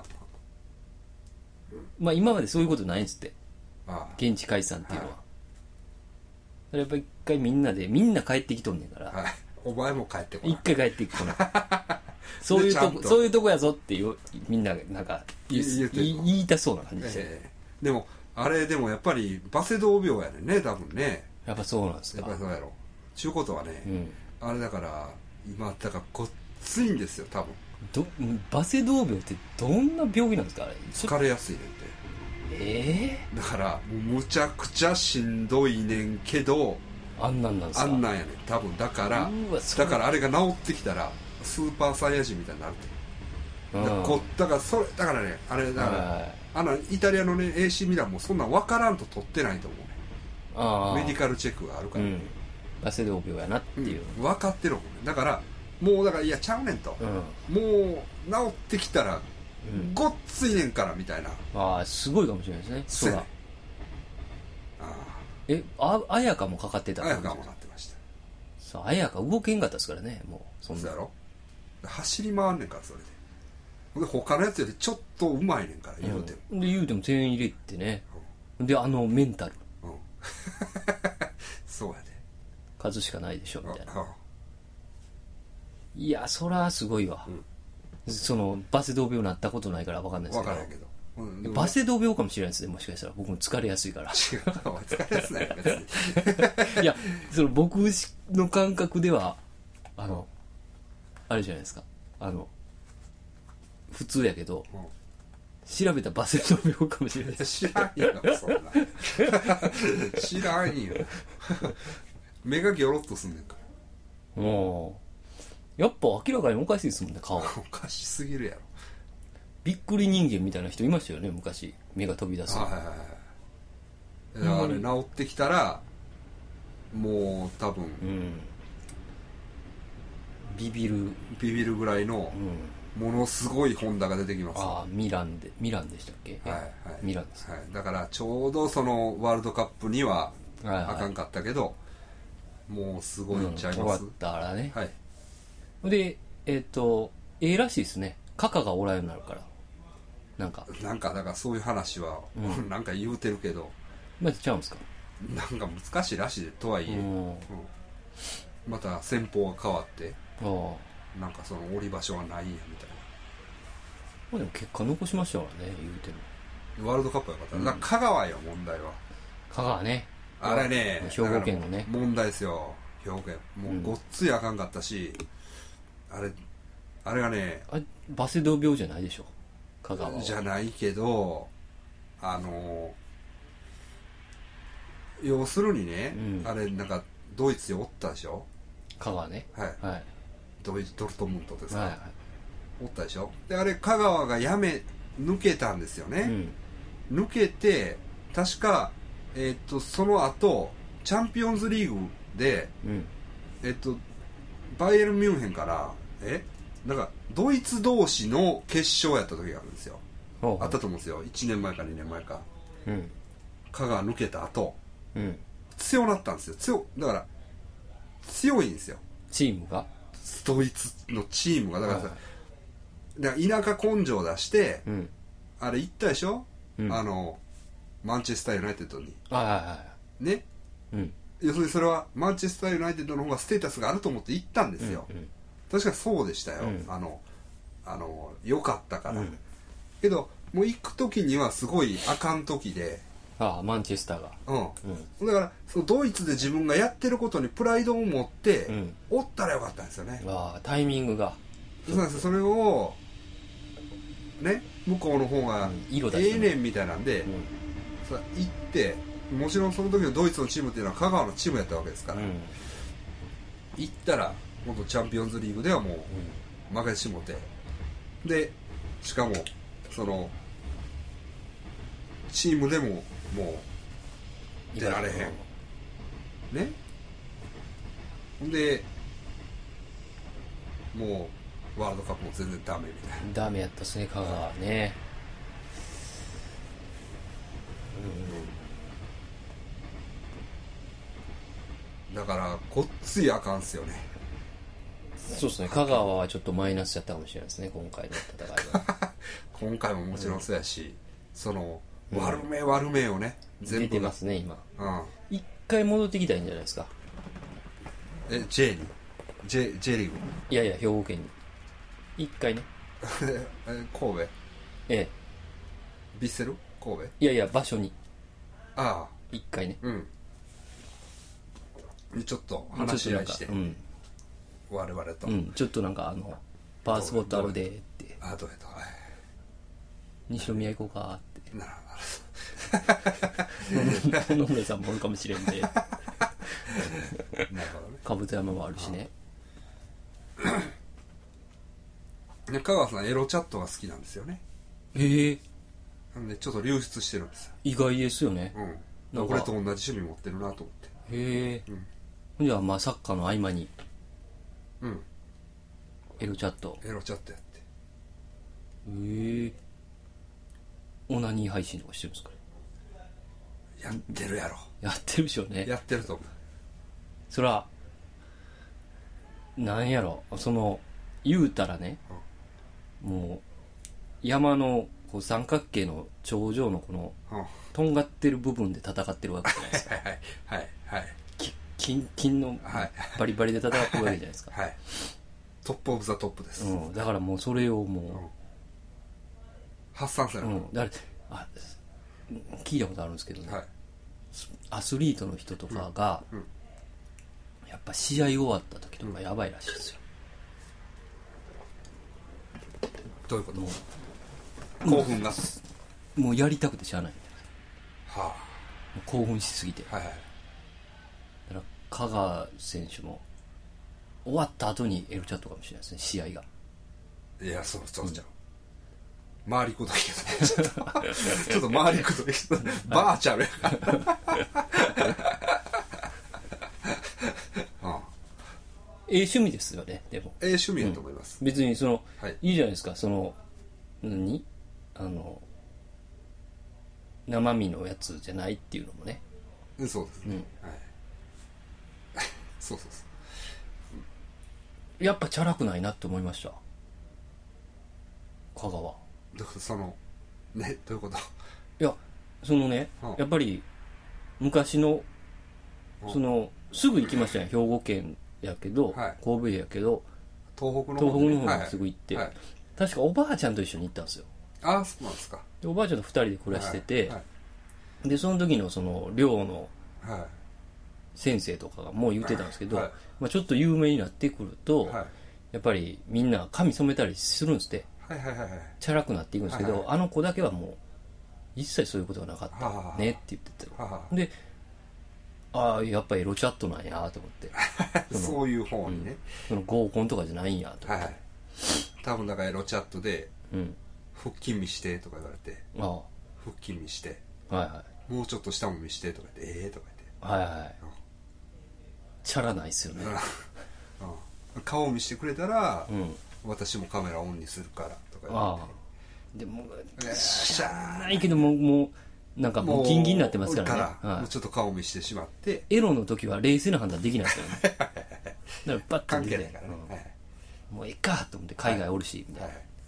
まあ今までそういうことないんですって、現地解散っていうのは。やっぱ一回みんな帰ってきとんねんから、 お前も帰ってこない。 一回帰ってこない。そういうとこやぞっていうみんななんか言いたそうな感じでした。 でもあれでもやっぱりバセドウ病やねんね、多分ね。 やっぱそうなんですか。 やっぱりそうやろ。ちゅうことはね、あれだから今だからごっついんですよ、多分。 バセドウ病ってどんな病気なんですか、あれ。 疲れやすいねんて。だからむちゃくちゃしんどいねんけど、 あんなんなんですか。 あんなんやねん多分。だからあれが治ってきたらスーパーサイヤ人みたいになるって。だからね、あれだからイタリアのね AC ミランもそんなん分からんと取ってないと思うね。メディカルチェックがあるから、 バセドウ病やなっていう、 分かってるもんね。だからもういやちゃうねんと、もう治ってきたらごっついねんからみたいな。 すごいかもしれないですね。そうだ。彩香もかかってた。 彩香もかかってました。 そう綾香動けんかったですからねもうそうやろ走り回んねんからそれで他のやつよりちょっとうまいねんから言うても、 で言うても点入れてね、でメンタル、 そうやで数しかないでしょみたいな、 あいやそらすごいわ、そのバセドウ病になったことないから分かんないですけど分からんけど、 バセドウ病かもしれないですねもしかしたら僕も疲れやすいから違う疲れやすないよ別にいやその僕の感覚ではあれじゃないですか普通やけど、調べたバセドウ病かもしれないです。 知らんよそんな知らんよ目がギョロッとすんねんからもうやっぱ明らかにおかしいですもんね顔おかしすぎるやろびっくり人間みたいな人いましたよね昔目が飛び出す、 はいはいはいだからあれ治ってきたらもう多分、 ビビるぐらいの、ものすごいホンダが出てきます。 ああミランでしたっけ？ はいはい。 ミランです。 はい。だからちょうどそのワールドカップにはあかんかったけど、もうすごいんちゃいます。 終わったらね。 はい。 でらしいですね。カカがおらんようになるから。なんかだからそういう話は、なんか言うてるけど、 まずちゃうんですか。 なんか難しいらしいでとはいえ、また戦法が変わって。なんかその降り場所がないんやみたいな。 まあでも結果残しましたからね言うてもワールドカップやかった、だから香川よ問題は。 香川ねあれね兵庫県のね問題ですよ兵庫県もうごっついあかんかったし、あれがねバセドウ病じゃないでしょ香川はじゃないけど要するにね、あれなんかドイツにおったでしょ香川ねはいドルトムントですか、 はいはい、 おったでしょであれ香川が抜けたんですよね、抜けて確かその後チャンピオンズリーグで、バイエルンミュンヘンからなんかドイツ同士の決勝やった時があるんですよ、あったと思うんですよ1年前か2年前か、香川抜けた後、強なったんですよだから強いんですよチームがドイツのチームがだからさ、だから田舎根性出して、あれ行ったでしょ、マンチェスターユナイテッドにね、要するにそれはマンチェスターユナイテッドの方がステータスがあると思って行ったんですよ、確かそうでしたよ、良かったから、けどもう行く時にはすごいあかん時でマンチェスターがだからそのドイツで自分がやってることにプライドを持って、おったらよかったんですよね。 タイミングがそうなんです。それをね向こうの方がええねんみたいなんで、行ってもちろんその時のドイツのチームっていうのは香川のチームやったわけですから、行ったら元チャンピオンズリーグではもう負けてしもて、でしかもそのチームでももう出られへんね。でもうワールドカップも全然ダメみたいな。 ダメやったっすね香川ね、 だからごっついあかんっすよね。 そうですね香川はちょっとマイナスやったかもしれないですね今回の戦いは今回ももちろんそうやし、その悪めをね全部出てますね今、 うん、 一回戻ってきたいんじゃないですか。 J リーグいやいや兵庫県に一回ね神戸ええビッセル神戸いやいや場所にああ一回ねちょっと話し合いして、我々と、 ちょっとなんかパワースポットあるでってどうやと西宮行こうかってなるほど野村さんもおるかもしれんでなるほどね兜山もあるしね香川さんエロチャットが好きなんですよね。なんでちょっと流出してるんですよ。 意外ですよね。 俺と同じ趣味持ってるなと思って。 じゃあまあサッカーの合間にエロチャットやってオナニー配信とかしてるんですかね。 やってるやろ。 やってるでしょうね。 やってると思う。 そらなんやろ、言うたらね、もう山のこう三角形の頂上のこのとんがってる部分で戦ってるわけじゃないですか。 はいはいはい金のバリバリで戦ってるわけじゃないですか。 はい、トップオブザトップです、 だからもうそれをもう、 発散せる、 だから聞いたことあるんですけどね、アスリートの人とかが、やっぱ試合終わった時とかやばいらしいですよ。 どういうこと？興奮がもうやりたくてしゃあないみたいな、 はあ、 もう興奮しすぎて、 はいはい、 だから香川選手も終わった後にエルチャットかもしれないですね、試合が。 いやそうじゃん、回りくどいけどちょっと回りくどいけどバーチャルやから趣味ですよね。でも趣味だと思います、 別にいいじゃないですか、生身のやつじゃないっていうのもね。 そうですね、はいそうやっぱチャラくないなって思いました、香川。 だからね、どういうこと？ いややっぱり昔のすぐ行きましたね、兵庫県やけど、神戸やけど東北の方にすぐ行って、確かおばあちゃんと一緒に行ったんですよ。 ああ、そうなんですか。 でおばあちゃんと2人で暮らしてて、でその時の寮の先生とかがもう言ってたんですけど、ちょっと有名になってくると、やっぱりみんな髪染めたりするんですって、チャラくなっていくんですけど、あの子だけはもう一切そういうことがなかったねって言ってて、でやっぱエロチャットなんやと思ってそういう方にね、 合コンとかじゃないんやと思って、 多分だからエロチャットで、腹筋見してとか言われて、腹筋見して、もうちょっと下も見してとか言ってとか言って、 チャラないっすよね顔見してくれたら、私もカメラオンにするからとか言ってでもしゃあないけどもうなんかもうギンギンになってますからね、 もうちょっと顔見してしまって、 エロの時は冷静な判断できないですよねだからパッと見て、もうええかと思って、海外おるしみたい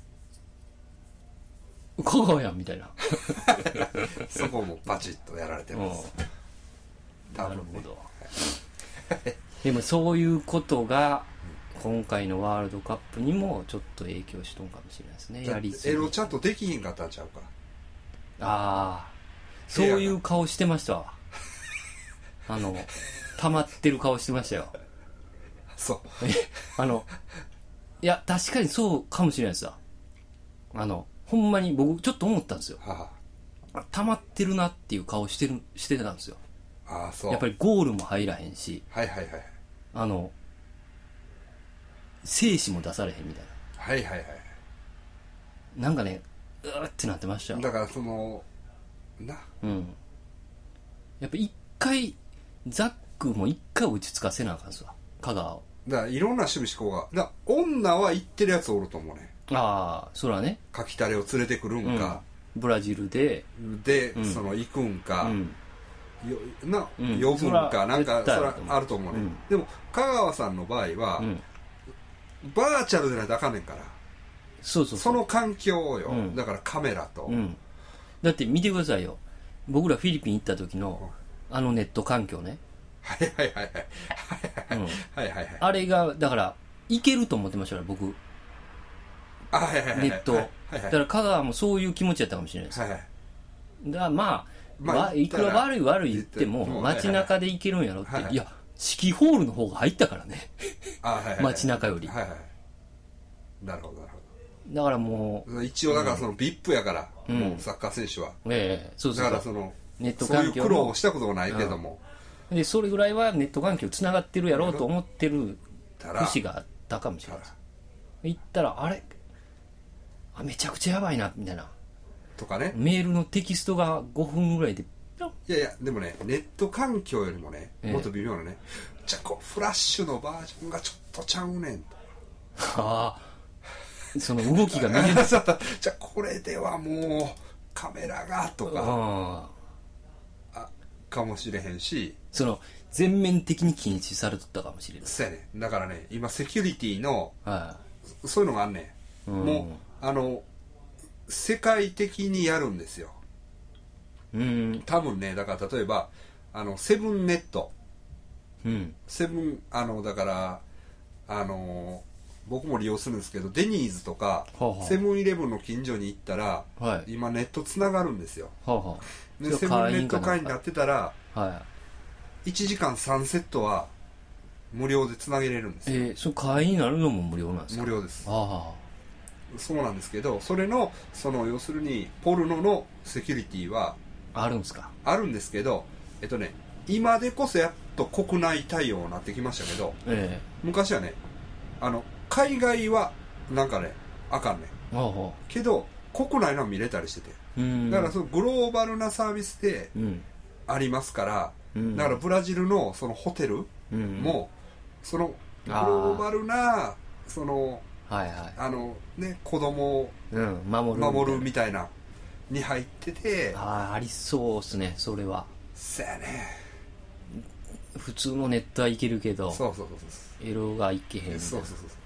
な、香川やんみたいなそこもパチッとやられてます、 なるほどでもそういうことが今回のワールドカップにもちょっと影響しとんかもしれないですね。やりすぎエロチャットできひんかったんちゃうか。 そういう顔してましたわ溜まってる顔してましたよそういや確かにそうかもしれないですわ。ほんまに僕ちょっと思ったんですよ、溜まってるなっていう顔してたんですよ。 そうやっぱりゴールも入らへんし、精子も出されへんみたいな、なんかねうーってなってましたよ。 だからやっぱ一回ザックも一回落ち着かせなあかんすわ、香川を。 だからいろんな趣味思考が、女は行ってるやつおると思うね。 そらね、 かきたれを連れてくるんか、 ブラジルで行くんか、呼ぶんか、なんかそれはあると思うね、でも香川さんの場合は、バーチャルでないとあかんねんから、その環境よ、だからカメラと、 だって見てくださいよ、僕らフィリピン行った時のネット環境ね、あれがだからいけると思ってましたから僕、ネット、だから香川もそういう気持ちやったかもしれないです、だからいくら悪い言っても街中で行けるんやろって、いやシキホールの方が入ったからね街中より。 なるほど。 だからもう一応だからVIP やから、もうサッカー選手は、だからネットそうい環境う苦労をしたことがないけども、 でそれぐらいはネット環境つながってるやろうと思ってる節があったかもしれないです。行ったらめちゃくちゃやばいなみたいなとかね、 メールのテキストが5分ぐらいでいやでもね、ネット環境よりもね、もっと微妙なね、じゃあフラッシュのバージョンがちょっとちゃうねんと、 その動きが見えないじゃあこれではもうカメラがとかかもしれへんし、 全面的に禁止されとったかもしれない。 そうやね。だからね、今セキュリティの、 はそういうのがあんねん。 うんもう、世界的にやるんですよ。 い。うん。 多分ね、だから例えば、セブンネット。 うん。 セブン、だから、僕も利用するんですけど、デニーズとか、 はあはあセブンイレブンの近所に行ったら、 はい。 今ネットつながるんですよ。 はあはで、 それセブンネット会員に会員かなんかなってたら、 は 1時間3セットは無料でつなげれるんですい。 よ。 その会員になるのも無料なんですか？ 無料です。 あそうなんですけど、それの、要するに、ポルノのセキュリティはあ。あるんですか？ あるんですけど、今でこそやっと国内対応になってきましたけど、 え昔はね、海外はなんかね、あかんねん。 え。はあはあ。 けど、国内のは見れたりしてて。 うん。 だからそのグローバルなサービスでうん。 ありますから、 うん。 だからブラジルのそのホテルうん、 も、そのグローバルな、 はいは子供をい。うん。 守るみたいな、に入ってて、 ああ、ありそうっすね、それは。 そやね。 普通のネットはいけるけど、 そうそうそうそう。 エロがいけへんみたいな。 そうそうそうそう。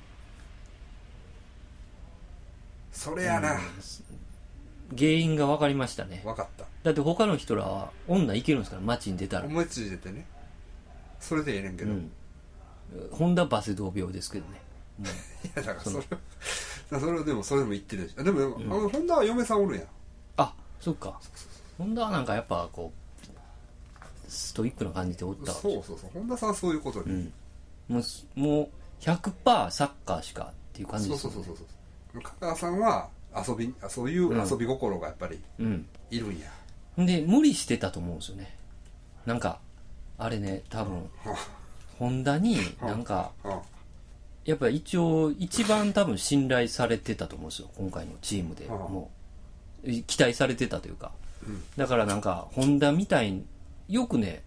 それやな。 原因が分かりましたね。 分かった。 だって他の人らは女いけるんですから、街に出たら。 思いついててね。それでええねんけど。 本田バセ同病ですけどね。 いや、だからそれでも言ってるでしょ。でも、本田は嫁さんおるやん。 あ、そっか。本田はなんかやっぱこう、ストイックな感じでおったわ。 そうそうそう。本田さんはそういうことに。 もう100%サッカーしかっていう感じですよね。 そう。香川さんはそういう遊び心がやっぱりいるんや。 で、無理してたと思うんですよね。なんか、あれね、多分、本田になんか、やっぱ一応一番多分信頼されてたと思うんですよ、今回のチームで。もう期待されてたというか、だからなんか本田みたいによくね、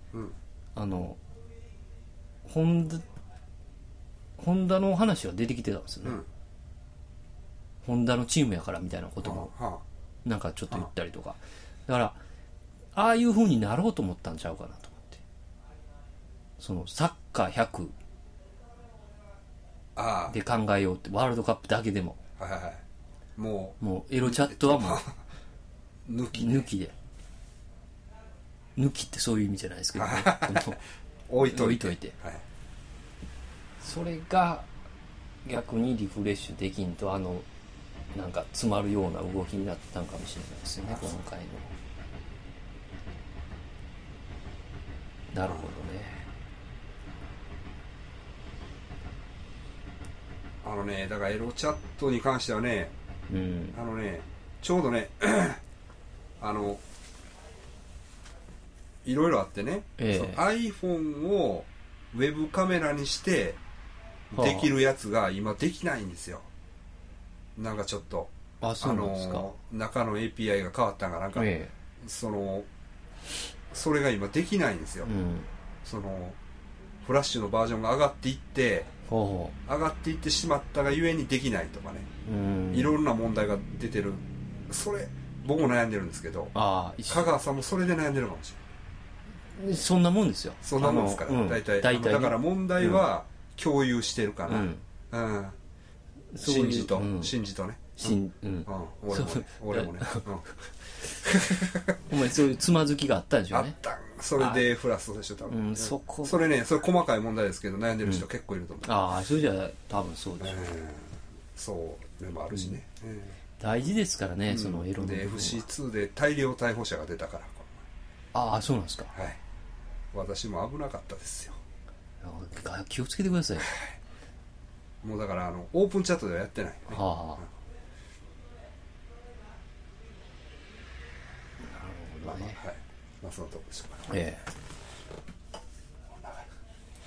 本田の話は出てきてたんですよね、本田のチームやからみたいなこともなんかちょっと言ったりとか、だからああいう風になろうと思ったんちゃうかなと思って、そのサッカー100で考えようって、ワールドカップだけでも、 はいはいはい、もうエロチャットはもう抜きで、抜きってそういう意味じゃないですけどね置いといて、 はい、それが逆にリフレッシュできんとなんか詰まるような動きになったんかもしれないですよね、今回の。なるほどね。 だからエロチャットに関してはね、ちょうどねいろいろあってね、iPhone をウェブカメラにしてできるやつが今できないんですよ。なんかちょっとそうなんですか。 中の API が変わったんかなんか、それが今できないんですよ、フラッシュのバージョンが上がっていってしまったがゆえにできないとかね、いろんな問題が出てる。それ僕も悩んでるんですけど、香川さんもそれで悩んでるかもしれない。 そんなもんですよ。 そんなもんですから、大体だから問題は共有してるかな、信じとね、俺もね、 お前そういうつまずきがあったんでしょうね。 あった。それでフラストでしょ多分。それ細かい問題ですけど悩んでる人結構いると思う。 それじゃ多分そうでしょう。 そうでもあるしね、 大事ですからね、そのエロの部分は。 で FC2 で大量逮捕者が出たから。 そうなんですか。 はい、私も危なかったですよ。 気をつけてください。 もうだからオープンチャットではやってない、ね。 なるほどね。 そのとこでしょうか。